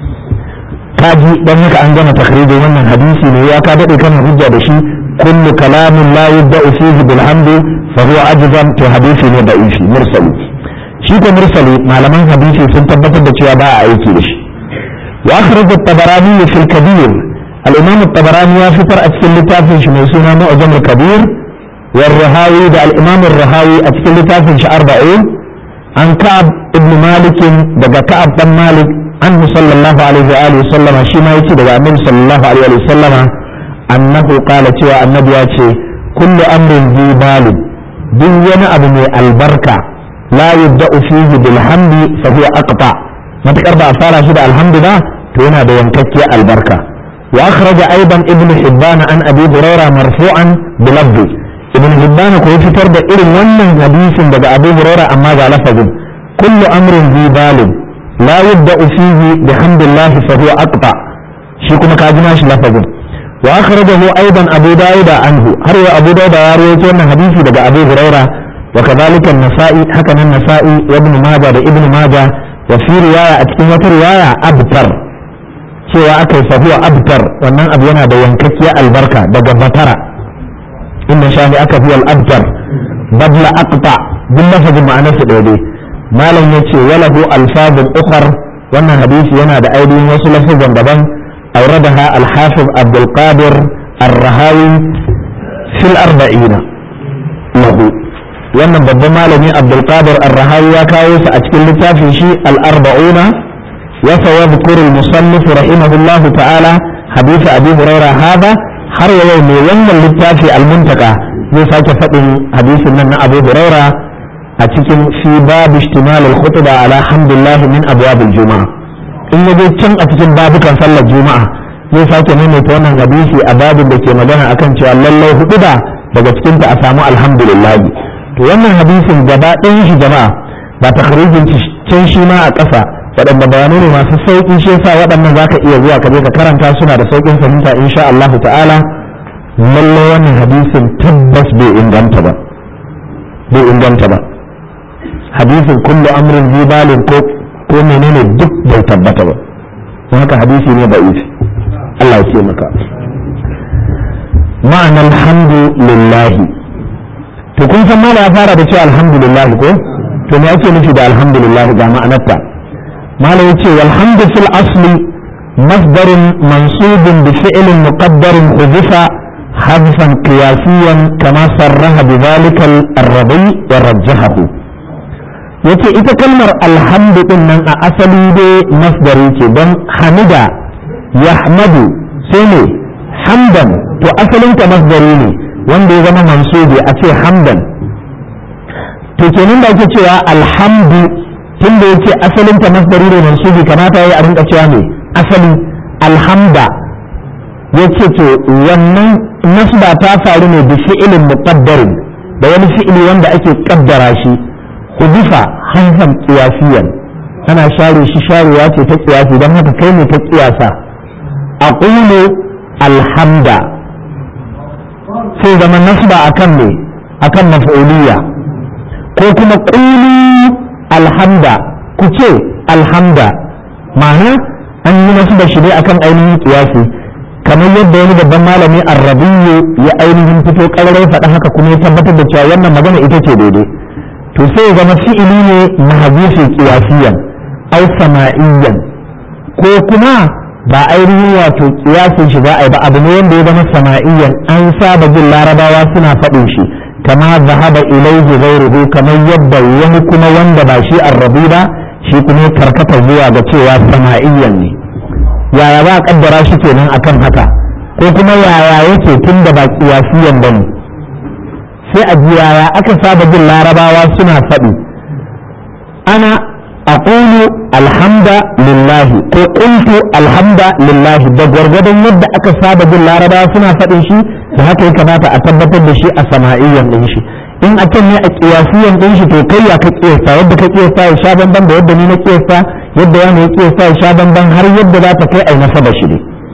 kaji dan haka an gama takhrijin wannan hadisi ne ya ka dade kana hujja da shi kullu kalamin la yubda'u fihi bil hamdi fa huwa ajzam to hadisi ne da'ifi mursali shi ko mursali malaman hadisi sun tabbatar da cewa ba a aiki da shi وأخرج الطبراني في الكبير الإمام الطبراني يفتر أتكل لتافنش ميسونا معجم الكبير والرهاوي ده الإمام الرهاوي أتكل لتافنش أربعين عن كعب ابن مالك دقى كعب بن مالك عنه صلى الله عليه وآله وسلم شما يتي دقى النبي صلى الله عليه وآله وسلم أنه قال تيوى النبي يتي كل أمر ذي بال دين أبني البركة لا يبدأ فيه بالحمد فهو أقطع matakar ba a fara shi da alhamdulillah to yana da yankakkiya albarka wa akhraja aidan ibnu hibban an abi hurairah marfu'an bi lafzi ibnu hibban ko fitar da irin wannan hadisin daga abu hurairah amma ga lafazin kullu amrin zi balin la yubda'u fihi bihamdillah fa huwa aqta shi kuma ka ji shi lafazin wa akhrajahu aidan abu dawud anhu har ya abu dawud ya rawaito wannan hadisi daga abu hurairah wa kadhalika an-nasa'i haka nan nasa'i wa ibn majah da ibn majah وفي رواية أتكلم رواية أبتر سوى أكل فهو أبتر وأن أبينا بينكتيا البركة بجبترة إن شاني أكل هو الأبتر بدل أقطع باللفظ معنى سعودي ما لم يتي وله ألفاظ أخر وأن حديث ينا بأيدي وصل لفظا دبن أوردها الحافظ عبد القادر الرهاوي في الأربعين له wannan babban malami Abdulkadir Ar-Rahawi ya kawo su a cikin littafin shi al-arba'una wa sayadhkuru al-musannif rahimahullah ta'ala hadith Abi Hurairah hada har yau ne wannan littafi al-muntaka zai sake faɗin hadisin nan na Abu Hurairah a cikin fi bab ihtimal al-khutba ala hamdulillah min abwab al-juma'a in yaje can a cikin babukan sallar juma'a zai sake maimaita wannan hadisi a babin da ke magana akan cewa lallai huduba daga cikin ta a samu alhamdulillah to wannan hadisin gaba ɗayan shi jama'a ba takhrijin can shi ma a ƙasa waɗanda bayanai ne masu sauƙi shi yasa waɗannan zaka iya zuwa ka je ka karanta suna da sauƙin fahimta insha Allah ta'ala lallai wannan hadisin tabbas bai inganta ba bai inganta ba hadisin kullu amrin zibalin ko ko menene duk bai tabbata ba don haka hadisi ne da'if Allah ya ce maka ma'ana alhamdulillahi to kun san mala ya fara da cewa alhamdulillah ko to me ake nufi da alhamdulillah ga ma'anarta mala yace walhamdu fil asli masdarun mansubun bi fi'lin muqaddarin hudifa hadfan qiyasiyan kama sarraha bi dhalika ar-rabi wa rajjahahu yace ita kalmar alhamdu din nan a asali dai masdari ce don hamida yahmadu sai ne hamdan to asalin ta masdari ne wanda ya zama mansubi a ce hamdan to kenan da ake cewa alhamdu tunda yace asalin ta masdari ne mansubi kamata yayi a rinka cewa ne asali alhamda yace to wannan nasba ta faru ne da fi'ilin muqaddarin da wani fi'ili wanda ake kaddara shi udifa hanfan qiyasiyan ana share shi sharewa ce ta qiyasi dan haka kai ne ta qiyasa aqulu alhamda sai zama nasba akan ne akan maf'uliyya ko kuma qulu alhamda ku ce alhamda ma'ana an yi nasba shi ne akan ainihin qiyasi kamar yadda wani babban malami arrabiyyu ya ainihin fito ƙararrai faɗa haka kuma ya tabbatar da cewa wannan magana ita ce daidai to sai ya zama fi'ili ne mahzufi qiyasiyan aw sama'iyyan ko kuma ba ainihin wato qiyasin shi za a yi ba abu ne wanda ya zama sama'iyyan an saba jin larabawa suna faɗin shi kama zahaba ilaihi ghayruhu kamar yadda wani kuma wanda ba shi arrabi ba shi kuma ya karkata zuwa ga cewa sama'iyyan ne yaya za a kaddara shi kenan akan haka ko kuma yaya yake tun da ba qiyasiyan bane sai a ji yaya aka saba jin larabawa suna faɗi ana aqulu alhamda lillahi ko qultu alhamda lillahi da gwargwadon yadda aka saba jin larabawa suna faɗin shi da haka ya kamata a tabbatar da shi a sama'iyyan din shi in a can ne a qiyasiyan din shi to kai ya ka qiyasta yadda ka qiyasta ya sha banban da yadda ni na qiyasta yadda wani ya qiyasta ya sha banban har yadda za ta kai ai nasaba shi ne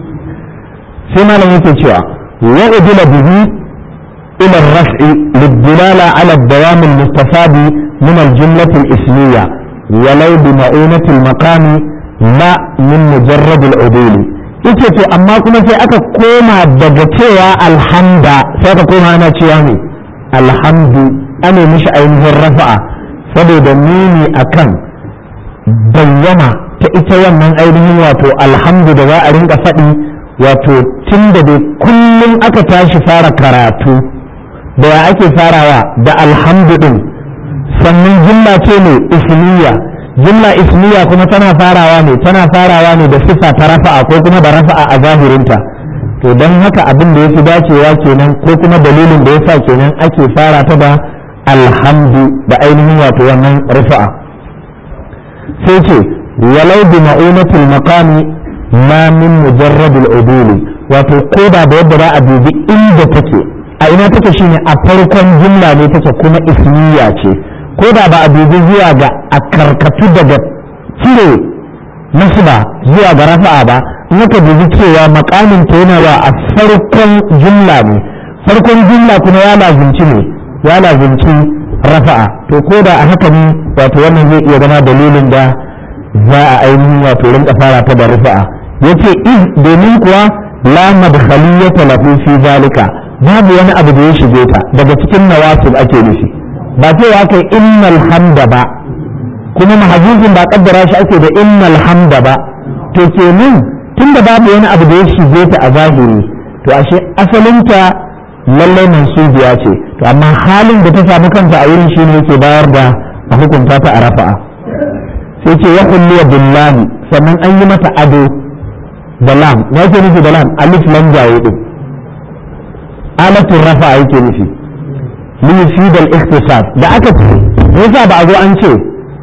sai malam yake cewa wa udila bihi إلى الرفع للدلالة على الدوام المستفاد من الجملة الإسمية ولو بمعونة المقام لا من مجرد العدول yace to amma kuma sai aka koma daga cewa alhamda sai aka koma ana cewa ne alhamdu ana mishi ainihin rafa'a saboda nuni akan bayyana ta ita wannan ainihin wato alhamdu da za a rinka faɗi wato tun da dai kullum aka tashi fara karatu da ya ake farawa da alhamdu din sannan jumla ce ne ismiya jumla ismiya kuma tana farawa ne tana farawa ne da sifa ta rafa'a ko kuma da rafa'a a zahirinta to don haka abin da yafi dacewa kenan ko kuma dalilin da yasa kenan ake fara ta da alhamdu da ainihin wato wannan rafa'a sai ce walau bi ma'unatul maqami ma min mujarrad al-udul wato ko da da yadda za a dubi inda take a ina take shine a farkon jumla ne take kuma ismiya ce ko da ba a dubi zuwa ga a karkatu daga cire nasba zuwa ga rafa'a ba in ka dubi cewa makamin ta yana wa a farkon jumla ne farkon jumla kuma ya lazimci ne ya lazimci rafa'a to ko da a haka ne wato wannan zai iya zama dalilin da za a ainihin wato rinka fara ta da rafa'a yace iz domin kuwa la madkhaliyata lahu fi zalika babu wani abu da ya shige ta daga cikin nawasib ake nufi ba cewa kai innal hamda ba kuma mahajjin ba kaddara shi ake da innal hamda ba to kenan tunda babu wani abu da ya shige ta a zahiri to ashe asalinta lallai mansubiya ce to amma halin da ta samu kanta a wurin shine yake bayar da a hukunta ta a rafa'a sai ce ya kulliya billahi sannan an yi mata ado da lam na yake nufi da lam alif lam jaye din alatun rafa yake nufi liyufid al-ikhtisas da aka ce yasa ba a zo an ce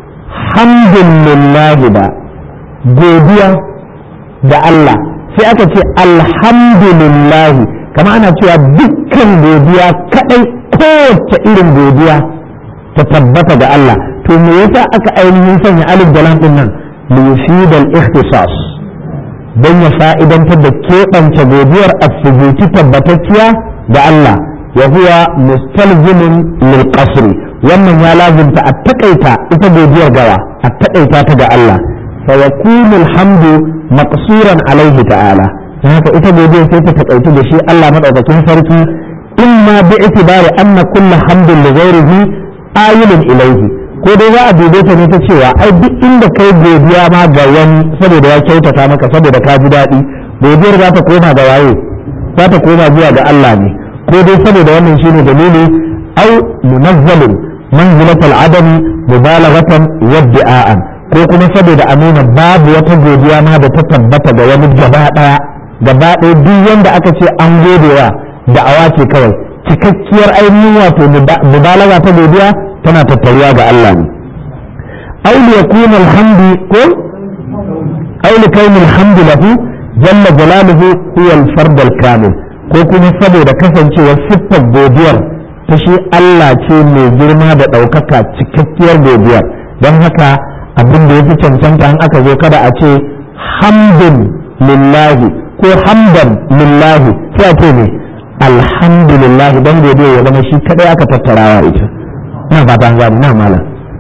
hamdulillahi ba godiya da Allah sai aka ce alhamdulillahi kama ana cewa dukkan godiya kadai kowace irin godiya ta tabbata ga Allah to me yasa aka ainihin sanya alif da lam din nan liyufid al-ikhtisas don ya fa'idantar da keɓance godiyar asibiti tabbatacciya da Allah wa huwa mustalzimin lil qasri wannan ya lazimta a takaita ita godiyar gawa a takaita ta ga Allah fa yakunu alhamdu maqsuran alaihi ta'ala haka ita godiyar sai ta takaitu da shi Allah madaukakin sarki imma bi itibari anna kullu hamdin li ghairihi ayilun ilaihi ko dai za a dube ta ne ta cewa ai duk inda kai godiya ma ga wani saboda ya kyautata maka saboda ka ji daɗi godiyar za ta koma ga waye za ta koma zuwa ga Allah ne ko dai saboda wannan shine dalili au munazzalin manzilatul adami mubalaghatan wadda'an ko kuma saboda a nuna babu wata godiya ma da ta tabbata ga wani gaba daya gaba ɗaya duk wanda aka ce an godewa da'awa ce kawai cikakkiyar ainihin wato mubalaga ta godiya tana tattaruwa ga Allah ne aw yakuna alhamdu ko aw likawni alhamdu lahu jalla jalaluhu huwa al-fard al-kamil ko kuma saboda kasancewar siffar godiyar ta shi Allah ce mai girma da ɗaukaka cikakkiyar godiyar don haka abin da ya fi cancanta an aka zo kada a ce hamdun lillahi ko hamdan lillahi sai a ce ne alhamdulillah don godiya ya zama shi kadai aka tattarawa ita na fata an gani na mala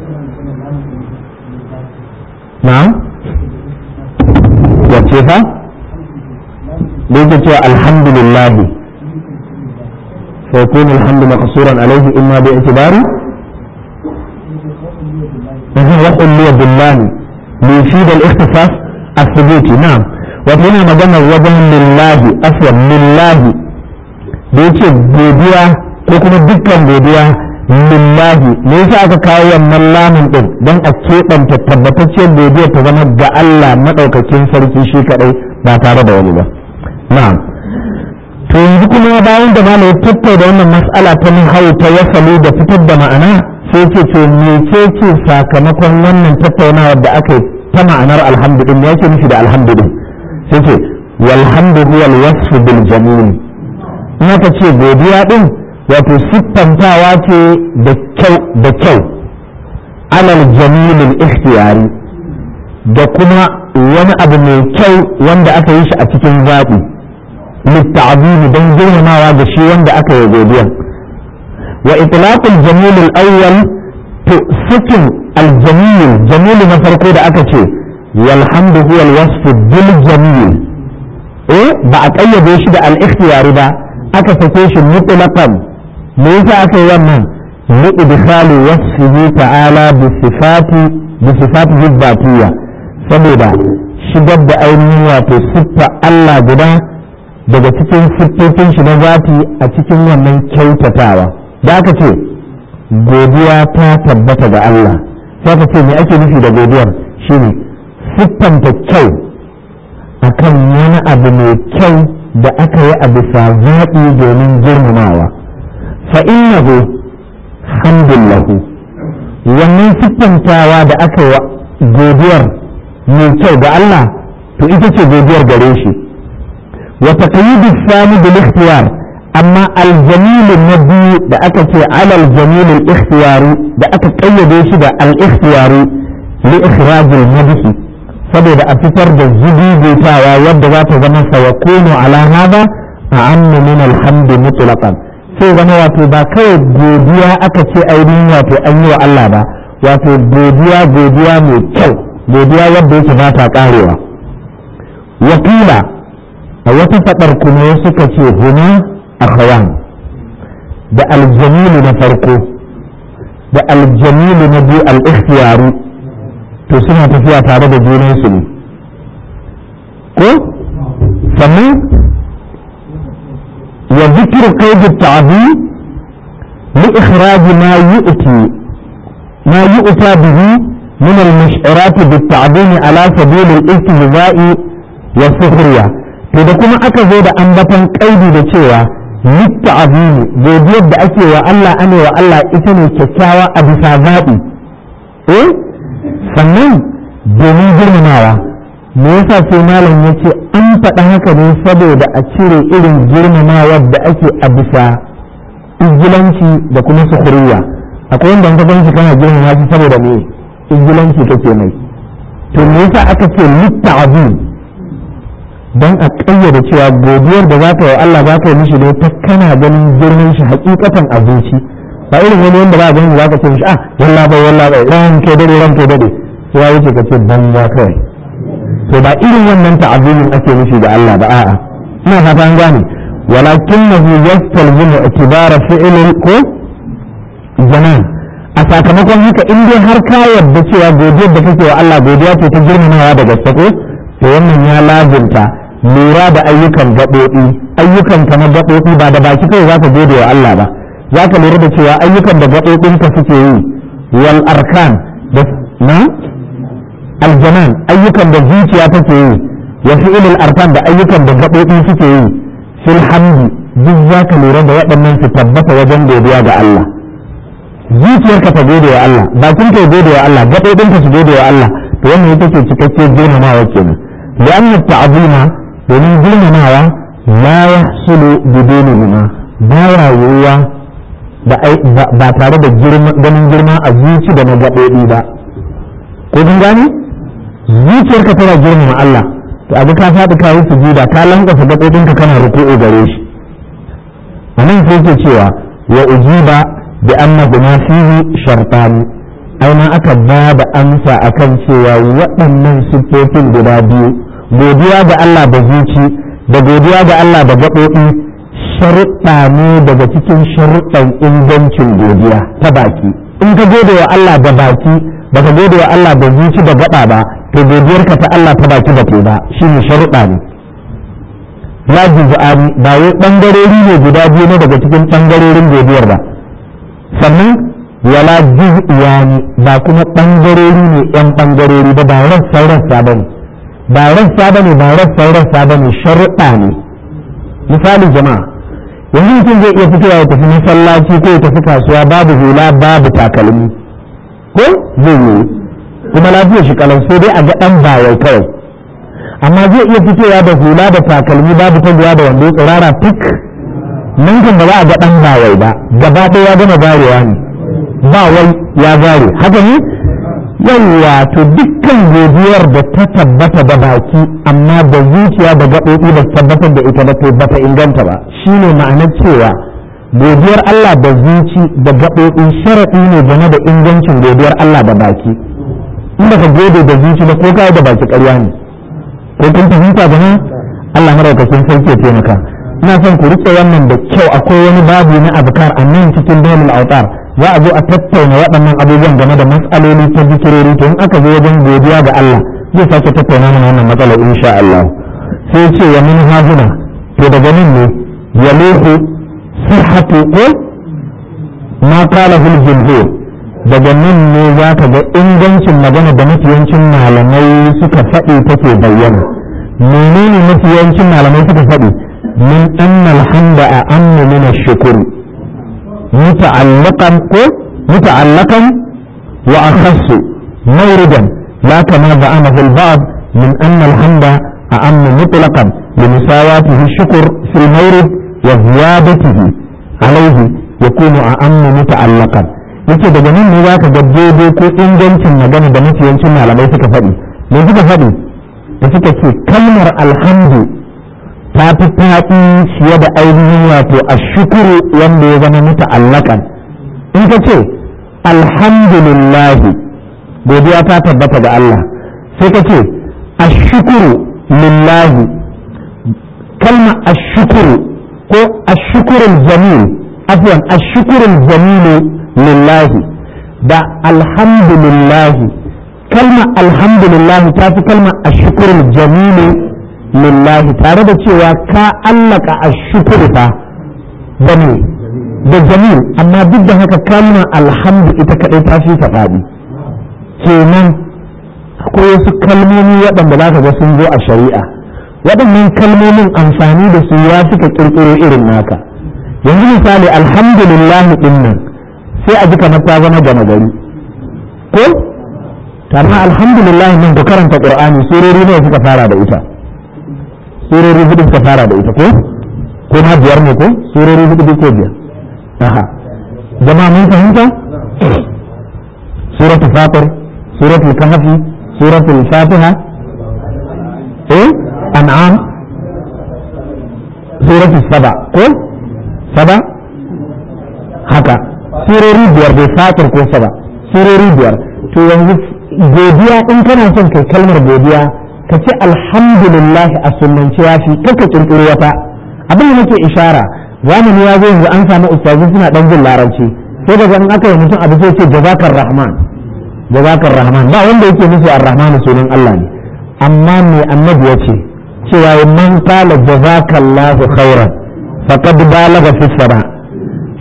na wace fa da yake cewa alhamdulillah sai kun alhamdu maqsuran alaihi imma bi itibari وقل لي بالله ليفيد الاختصاص الثبوتي نعم وهنا مجمع وجه لله أفضل لله بيتي godiya ko kuma dukkan godiya lillahi me yasa aka kawo wannan lamun din don a keɓanta tabbatacciyar godiya ta zama ga Allah madaukakin sarki shi kadai ba tare da wani ba na'am to yanzu kuma bayan da malai ya tattauna wannan mas'ala ta nahwu ta wasali da fitar da ma'ana sai ce to mece ce sakamakon wannan tattaunawar da aka yi ta ma'anar alhamdu din yake nufi da alhamdu din sai ce walhamdu huwa alwasf bil jamil in aka ce godiya din wato siffantawa ce da kyau da kyau alal jamil al ikhtiyari da kuma wani abu mai kyau wanda aka yi shi a cikin zaɓi litta'zimi don girmamawa da shi wanda aka yi godiya وإطلاق الجميل الأول سكن الجميل جميل نفرقه ده أكتشي والحمد هو الوصف بالجميل إيه بعد أي بيش ده الاختيار ده أكتشيش مطلقا ليس أكيوانا لإدخال وصفه تعالى بصفات بصفاته الذاتية سبدا شدد أينية تصف الله جدا daga cikin siffofin shi na zati a cikin wannan kyautatawa da aka ce godiya ta tabbata ga Allah sai ka ce me ake nufi da godiyar shine siffanta kyau akan wani abu mai kyau da aka yi a bisa zaɓi domin girmamawa fa innahu hamdulillahu wannan siffantawa da aka yi godiyar mai kyau ga Allah to ita ce godiyar gare shi wa taqyid as-sami bil ikhtiyar amma aljamil nabi da aka ce ala aljamil al-ikhtiyari da aka kayyade shi da al-ikhtiyari li ikhraj al-madhi saboda a fitar da zubutawa wadda za ta zama sawakunu ala hada a'ammu min alhamd mutlaqan sai zama wato ba kawai godiya aka ce ainihin wato an yi wa Allah ba wato godiya godiya mai kyau godiya wadda yake ba ta karewa wakila a wata fadar kuma suka ce huna akhawan da aljamilu na farko da aljamilu na biyu al-ikhtiyari to suna tafiya tare da junansu ne ko sannan wa zikru qayd at-ta'zim li ikhraj ma yu'ti ma yu'ta bihi min al-mush'irat bit-ta'zim ala sabil al-istihza'i wa sukhriya to da kuma aka zo da ambatan qaidi da cewa lit-ta'zim godiyar da ake wa Allah ane wa Allah ita ne kyakkyawa a bisa zaɓi eh sannan domin girmamawa me yasa sai malam ya ce an faɗa haka ne saboda a cire irin girmamawa da ake a bisa izgilanci da kuma sukuriya akwai wanda ka ganci kana girmama shi saboda me izgilanci kake mai to me yasa aka ce litta'zim dan a kayyade cewa godiyar da zaka yi Allah zaka yi mishi ne ta kana ganin girman shi hakikatan a zuci ba irin wani wanda ba ganin zaka ce mishi ah wallahi bai wallahi bai ran ke dade ran ke dade ya wuce ka ce banza kai to ba irin wannan ta'azimin ake nufi da Allah ba a'a ina fata an gane walakinahu yastalzimu itibara fi'l ko zaman a sakamakon haka in dai har ka yarda cewa godiyar da kake wa Allah godiya ce ta girmamawa da gaske ko to wannan ya lazimta lura da ayyukan gaɓoɓi ayyukan ka na gaɓoɓi ba da baki kai za ka gode wa Allah ba za ka lura da cewa ayyukan da gaɓoɓinka suke yi wal arkan da na aljanan ayyukan da zuciya take yi wa fi'ilul arkan da ayyukan da gaɓoɓi suke yi fil hamdi duk za ka lura da waɗannan su tabbata wajen godiya ga Allah zuciyarka ta gode wa Allah bakin ka gode wa Allah gaɓoɓinka su gode wa Allah to wannan ita ce cikakken girmamawa kenan li'anna ta'zima domin girmamawa la yahsulu bidunihima ba rayuwa ba tare da ganin girma a zuci da na gaɓoɓi ba ko kun gane zuciyarka tana girmama Allah to abu ka faɗi ka yi sujuda ka lankwasa gaɓoɓinka kana ruku'u gare shi a nan sai ke cewa wa ujiba bi annahu ma fihi shartani ai ma aka ba da amsa akan cewa waɗannan siffofin guda biyu godiya ga Allah da zuci da godiya ga Allah da gaɓoɓi sharuɗa ne daga cikin sharuɗan ingancin godiya ta baki in ka gode wa Allah da baki baka gode wa Allah da zuci da gaɓa ba to godiyarka ta Allah ta baki da ke ba shine sharuɗa ne la juz'ani ba wai bangarori ne guda biyu ne daga cikin bangarorin godiyar ba sannan wala juz'iyani ba kuma bangarori ne yan bangarori ba ba rassa rassa bane ba rassa bane ba rassa rassa bane sharuɗa ne misali jama'a yanzu mutum zai iya fitowa ya tafi masallaci ko ya tafi kasuwa babu hula babu takalmi ko zai yi kuma lafiyar shi kalau sai dai a ga dan bayai kawai amma zai iya fitowa da hula da takalmi babu taguwa da wando tsirara fik nan kan ba za a ga dan bayai ba gaba ɗaya ya gama garewa ne ba wai ya gare haka ne yawwa to dukkan godiyar da ta tabbata da baki amma da zuciya da gaɓoɓi ba tabbatar da ita ba to bata inganta ba shine ma'anar cewa godiyar Allah da zuci da gaɓoɓi sharaɗi ne game da ingancin godiyar Allah da baki in baka gode da zuci ba ko kai da baki ƙarya ne ko kun fahimta ba Allah madaukakin sarki ya taimaka ina son ku rike wannan da kyau akwai wani babu na azkar a nan cikin dalil autar za a zo a tattauna waɗannan abubuwan game da matsaloli ta zikirori to in aka zo wajen godiya ga Allah zai sake tattauna mana wannan matsalar insha Allah sai ce wa min hazuna to daga nan ne yaluhu sihhatu ko ma qala fil jumhur daga nan ne za ka ga ingancin magana da mafiyancin malamai suka faɗi take bayyana menene mafiyancin malamai suka faɗi min anna alhamda a'ammu min ash-shukr muta'allaqan ko muta'allaqan wa akhassu mawridan la kama za'amahu al-ba'd min anna alhamda a'ammu mutlaqan limusawatihi ash-shukr fi al-mawrid wa ziyadatihi alayhi yakunu a'ammu muta'allaqan yace daga nan ne za ka ga daidai ko ingancin magana da mafiyancin malamai suka faɗi me suka faɗi da suka ce kalmar alhamdu ta fi faɗi fiye da ainihin wato a shukuru wanda ya zama muta'allakan in ka ce alhamdulillahi godiya ta tabbata ga Allah sai ka ce ashukuru lillahi kalmar ashukuru ko ashukurul jamil afwan ashukurul jamilu lillahi da alhamdulillahi kalma alhamdulillahi ta fi kalma ashukurul jamilu lillahi tare da cewa ka allaka ashukuru fa da ne da jamil amma duk da haka kalma alhamdu ita kadai ta fi ta faɗi kenan akwai wasu kalmomi waɗanda za ka ga sun zo a shari'a waɗannan kalmomin amfani da su ya suka ƙirƙiro irin naka yanzu misali alhamdulillahi ɗin nan sai a ji kamar ta zama gama gari ko amma alhamdulillah nan ku karanta qur'ani surori ne suka fara da ita surori hudu suka fara da ita ko ko ma biyar ne ko surori hudu ko biyar aha jama'a mun fahimta suratul fatir suratul kahf suratul fatiha eh an'am suratul saba ko saba haka surori biyar bai fatir ko saba surori biyar to yanzu godiya in kana son kai kalmar godiya ka ce alhamdulillah a sunnance ya fi kaka kirkiro wata abin da nake ishara zamani ya zo yanzu an samu ustazi suna dan jin larabci sai daga in aka yi mutum abu sai ce jazakar rahman jazakar rahman ba wanda yake musu ar-rahman sunan Allah ne amma me annabi ya ce cewa man qala jazakallahu khairan faqad balagha fi sama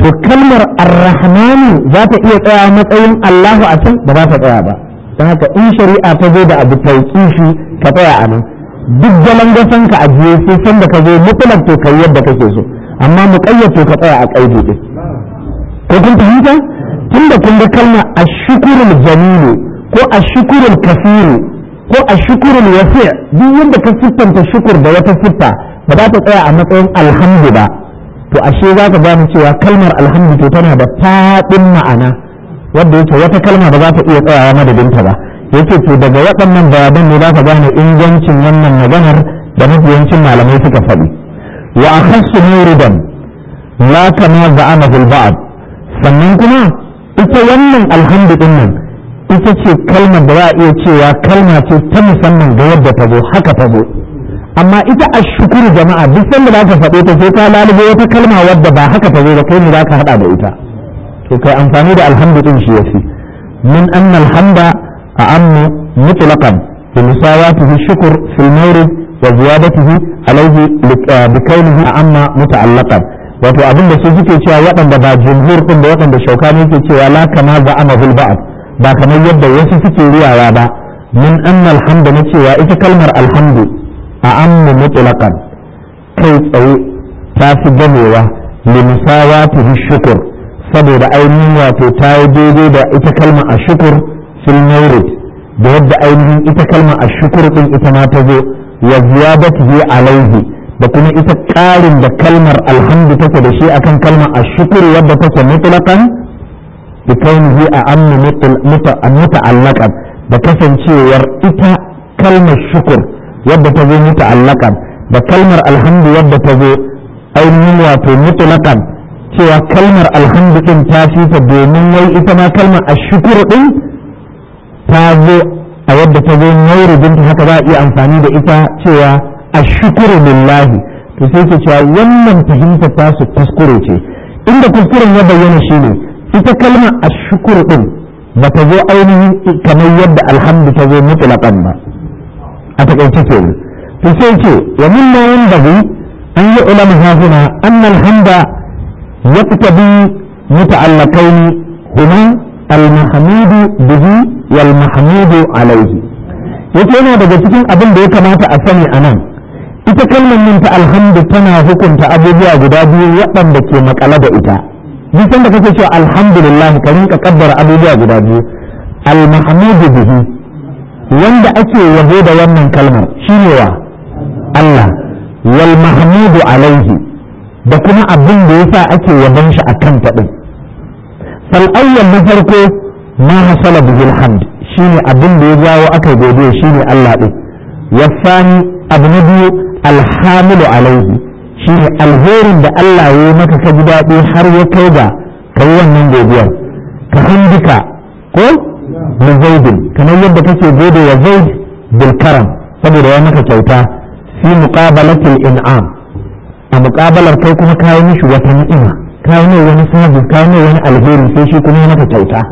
to kalmar ar-rahmanu za ta iya tsaya matsayin Allahu a can ba za ta tsaya ba don haka in shari'a ta zo da abu tauqifi ka tsaya a nan duk galangasan ka ajiye sai san da ka zo mutlaq to kai yadda kake so amma muqayyad to ka tsaya a kaidi din ko kun fahimta tunda kun ga kalmar ash-shukrul jamil ko ash-shukrul kathir ko ash-shukrul wasi' duk yadda ka siffanta shukur da wata siffa ba za ta tsaya a matsayin alhamdu ba to ashe za ka gane cewa kalmar alhamdu to tana da faɗin ma'ana wadda yake wata kalma ba za ta iya tsayawa madadinta ba yake to daga waɗannan bayanan ne za ka gane ingancin wannan maganar da mafiyancin malamai suka faɗi wa akhassu muridan la kama za'ama bil ba'd sannan kuma ita wannan alhamdu din nan ita ce kalmar da za a iya cewa kalma ce ta musamman ga yadda ta zo haka ta zo amma ita a shukuru jama'a duk sanda za ka faɗo ta sai ka lalubo wata kalma wadda ba haka ta zo da kai ne za ka haɗa da ita to kai amfani da alhamdu din shi yafi min anna alhamda a'ammu mutlaqan bi musawatihi shukr fil mawrid wa ziyadatihi alayhi bi kaunihi a'amma muta'allaqan wato abin da su suke cewa waɗanda ba jumhur din da waɗanda shaukani ke cewa la kama za'ama bil ba'd ba kamar yadda wasu suke riyawa ba min anna alhamda na cewa ita kalmar alhamdu a'ammu mutlaqan kai tsaye ta fi gamewa limusawatihi shukr saboda ainihin wato ta yi daidai da ita kalma a shukur fil mawrid da yadda ainihin ita kalma a shukur din ita ma ta zo wa ziyadatihi alaihi da kuma ita ƙarin da kalmar alhamdu take da shi akan kalma a shukur wadda take mutlaqan bi kaunihi a'ammu muta'allaqan da kasancewar ita kalmar shukur wadda ta zo muta'allaqan da kalmar alhamdu wadda ta zo ainihin wato mutlaqan cewa kalmar alhamdu din ta fi ta domin wai ita ma kalmar ashkur din ta zo a wadda ta zo mauridin ta haka za a iya amfani da ita cewa ashkuru lillahi to sai ke cewa wannan fahimta ta su kuskure ce inda kuskuren ya bayyana shine ita kalmar ashkur din ba ta zo ainihin kamar yadda alhamdu ta zo mutlaqan ba a takaice ke to sai ce wa mimma yanbaghi an yi ulama hafuna anna alhamda يقتضي متعلقين هما المحمود به والمحمود عليه yake yana daga cikin abin da ya kamata a sani a nan ita kalmar min ta alhamdu tana hukunta abubuwa guda biyu waɗanda ke makale da ita duk sanda kake cewa alhamdulillah ka rinka kaddara abubuwa guda biyu almahmudu bihi wanda ake yabo da wannan kalmar shine wa Allah wal mahmudu alaihi da kuma abin da yasa ake yabon shi a kan taɗin fal awwal na farko ma hasala bihi alhamd shine abin da ya jawo aka gode shine Allah din wasani abu na biyu alhamilu alaihi shine alherin da Allah ya yi maka ka ji daɗi har ya kai ga kai wannan godiyar ka handika ko na zaidin kamar yadda kake gode wa zaid bil karam saboda ya maka kyauta fi muqabalatil in'am a muƙabalar kai kuma kayi mishi wata ni'ima kayi mai wani sabis kayi mai wani alheri sai shi kuma maka kyauta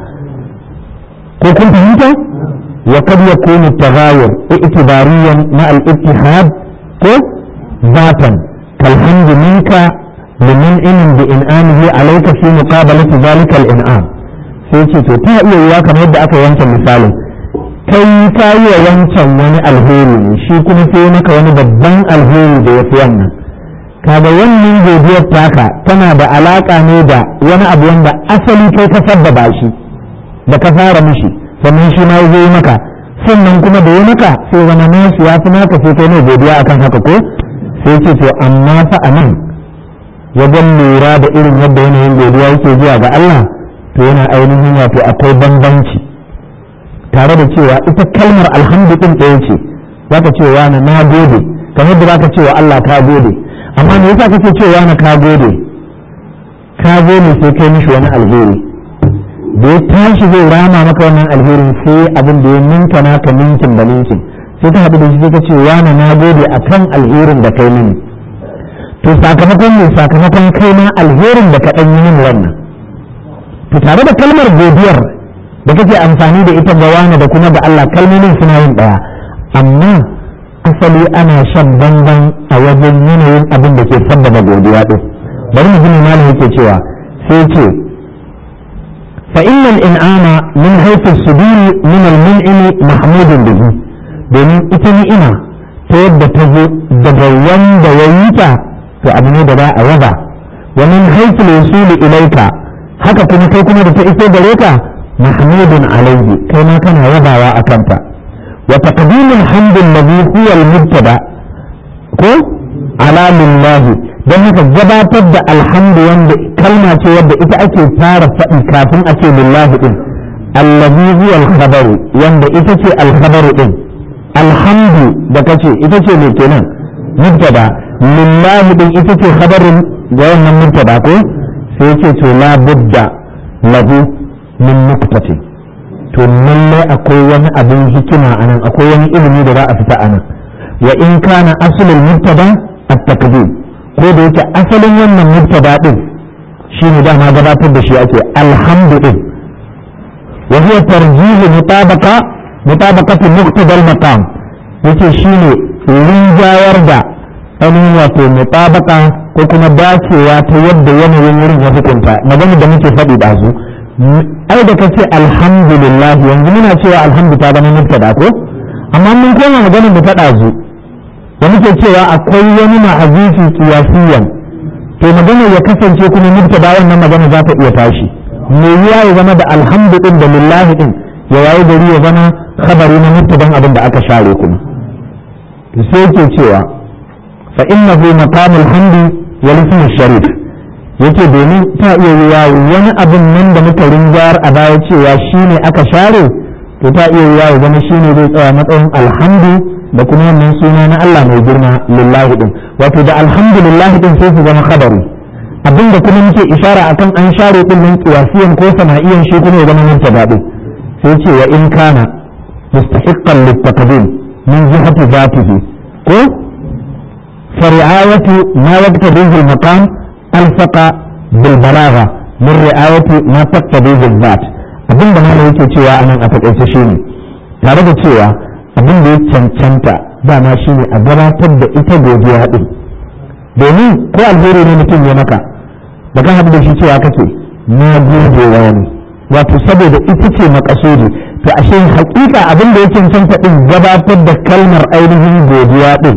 ko kun fahimta wa kad yakunu taghayur i'tibariyan ma al-ittihad ko zatan kal hamdu minka liman in bi in'amihi alayka fi muqabalati dhalika al-in'am sai ce to ta iya yiwa kamar yadda aka yanke misalin kai kayi wa wancan wani alheri shi kuma sai maka wani babban alheri da yafi wannan kaga wannan godiyar taka tana da alaka ne da wani abu wanda asali kai ka sabbaba shi da ka fara mishi sannan shi ma zai maka sannan kuma da ya maka sai zama nasu ya fi naka sai kai mai godiya akan haka ko sai ce to amma fa anan wajen lura da irin yadda yanayin godiya yake zuwa ga Allah to yana ainihin wato akwai bambanci tare da cewa ita kalmar alhamdu din ɗaya ce zaka ce wa na gode kamar da zaka ce wa Allah ka gode amma me yasa kake cewa na ka gode ka zo ne sai kai mishi wani alheri da ya tashi zai rama maka wannan alherin sai abin da ya ninka naka ninkin da ninkin sai ka haɗu da shi sai ka ce wani na gode akan alherin da kai mini to sakamakon ne sakamakon kai ma alherin da ka ɗan yi mini wannan to tare da kalmar godiyar da kake amfani da ita ga wani da kuma ga Allah kalmomin suna yin ɗaya amma asali ana shan bamban a wajen yanayin abin da ke sabbaba godiya din bari mu ji malam yake cewa sai ce fa innal in'ama min haythu suduri min al-mun'imi mahmudun bihi domin ita ni'ima ta yadda ta zo daga wanda ya yi ta to abu ne da za a yaba wa min haythu al-wusuli ilayka haka kuma kai kuma da ta iso gare ka mahmudun alayhi kai ma kana yabawa akan ta wa taqdimul hamdu alladhi huwa al-mubtada ko ala lillahi don haka gabatar da alhamdu wanda kalma ce wadda ita ake fara faɗi kafin a ce lillahi din allazi huwa al-khabaru wanda ita ce al-khabaru din alhamdu da kace ita ce me kenan mubtada lillahi din ita ce khabarin da wannan mubtada ko sai ce to la budda lahu min nuqtati to lallai akwai wani abin hikima anan akwai wani ilimi da za a fita anan wa in kana aslul mubtada at-takbir ko da yake asalin wannan mubtada din shine dama gabatar da shi ake alhamdu din wa huwa tarjih mutabaqa mutabaqati muqtada al-maqam yace shine rinjayar da ainihin wato mutabaqa ko kuma dacewa ta yadda yanayin wurin ya hukunta magana da muke faɗi da su ai da kace alhamdulillah yanzu muna cewa alhamdu ta zama mubtada ko amma mun koma maganar da ta dazu da muke cewa akwai wani ma'azifi qiyasiyan to magana ya kasance kuma mubtada wannan magana za ta iya tashi me ya zama da alhamdu din da lillahi din ya yayi gari ya zama khabari na mubtadan abin da aka share kuma to sai yake cewa fa innahu maqamul hamdi wal ism sharif yake domin ta iya yiwa wani abin nan da muka rinjar a baya cewa shine aka share to ta iya yiwa ya zama shine zai tsaya matsayin alhamdu da kuma wannan suna na Allah mai girma lillahi din wato da alhamdulillah din sai su zama khabari abinda kuma muke ishara akan an share din nan qiyasiyan ko sana'iyan shi kuma ya zama mubtada din sai ce wa in kana mustahiqqan lit-taqdim min jihati dhatihi ko fari'ayatu ma yaqtadihi al-maqam alfaqa bil balagha min ri'ayati ma taqtadihi al-dhat abinda malai yake cewa anan a takaice shine tare da cewa abin da ya cancanta dama shi ne a gabatar da ita godiya din domin ko alheri ne mutum ya maka da kan haɗu da shi cewa kake na gode wa wani wato saboda ita ce makasudi to ashe hakika abin da ya cancanta din gabatar da kalmar ainihin godiya din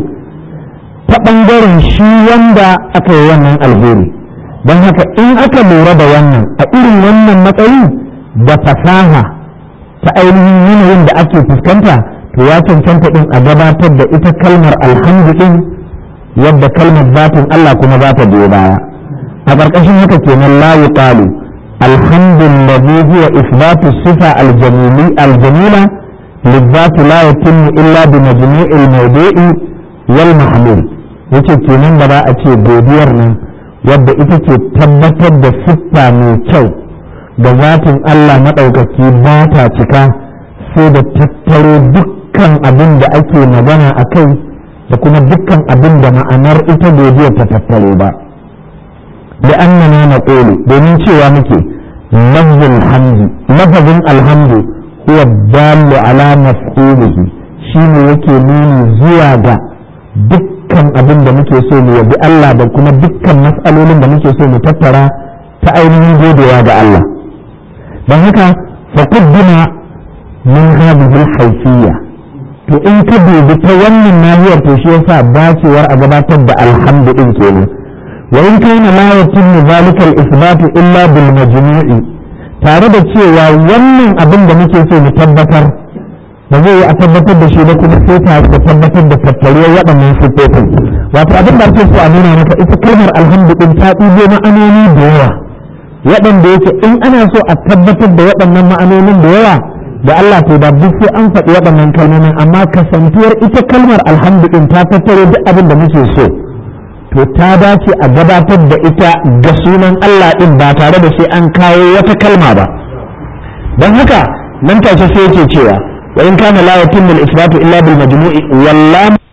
ta ɓangaren shi wanda aka yi wannan alheri don haka in aka lura da wannan a irin wannan matsayi da fasaha ta ainihin yanayin da ake fuskanta to ya cancanta din a gabatar da ita kalmar alhamdu din yadda kalmar zatin Allah kuma za ta biyo baya a ƙarƙashin haka kenan la yuqalu alhamdulillahi huwa isbatu sifa aljamili aljamila lidhati la yatimmu illa bi majmu'il mawdu'i wal mahmul yace kenan da ba a ce godiyar nan wadda ita ce tabbatar da siffa mai kyau da zatin Allah madaukaki ba ta cika sai da tattaro duk dukkan abin da ake magana a kai da kuma dukkan abin da ma'anar ita godiya ta tattare ba da annana na ƙoli domin cewa muke lafzul hamdi lafazin alhamdu huwa dallu ala maf'ulihi shine yake nuni zuwa ga dukkan abin da muke so mu yabi Allah da kuma dukkan mas'alolin da muke so mu tattara ta ainihin godewa ga Allah don haka fa qaddima min hadhihi al-hayfiyya to in ka dubi ta wannan nahiyar to shi yasa dacewar a gabatar da alhamdu din kenan wa in kana la yatimmu zalika al-ithbat illa bil majmu'i tare da cewa wannan abin da muke so mu tabbatar ba zai yi a tabbatar da shi ba kuma sai ta da tabbatar da tattariyar waɗannan sifofin wato abin da ake so a nuna maka ita kalmar alhamdu din ta ɗibo ma'anoni da yawa waɗanda yake in ana so a tabbatar da waɗannan ma'anonin da yawa da Allah to da duk sai an faɗi waɗannan kalmomin amma kasantuwar ita kalmar alhamdu din ta tattaro duk abin da muke so to ta dace a gabatar da ita ga sunan Allah din ba tare da sai an kawo wata kalma ba don haka nan take sai yake cewa wa in kana la yatimmu al-ithbatu illa bil majmu'i wallam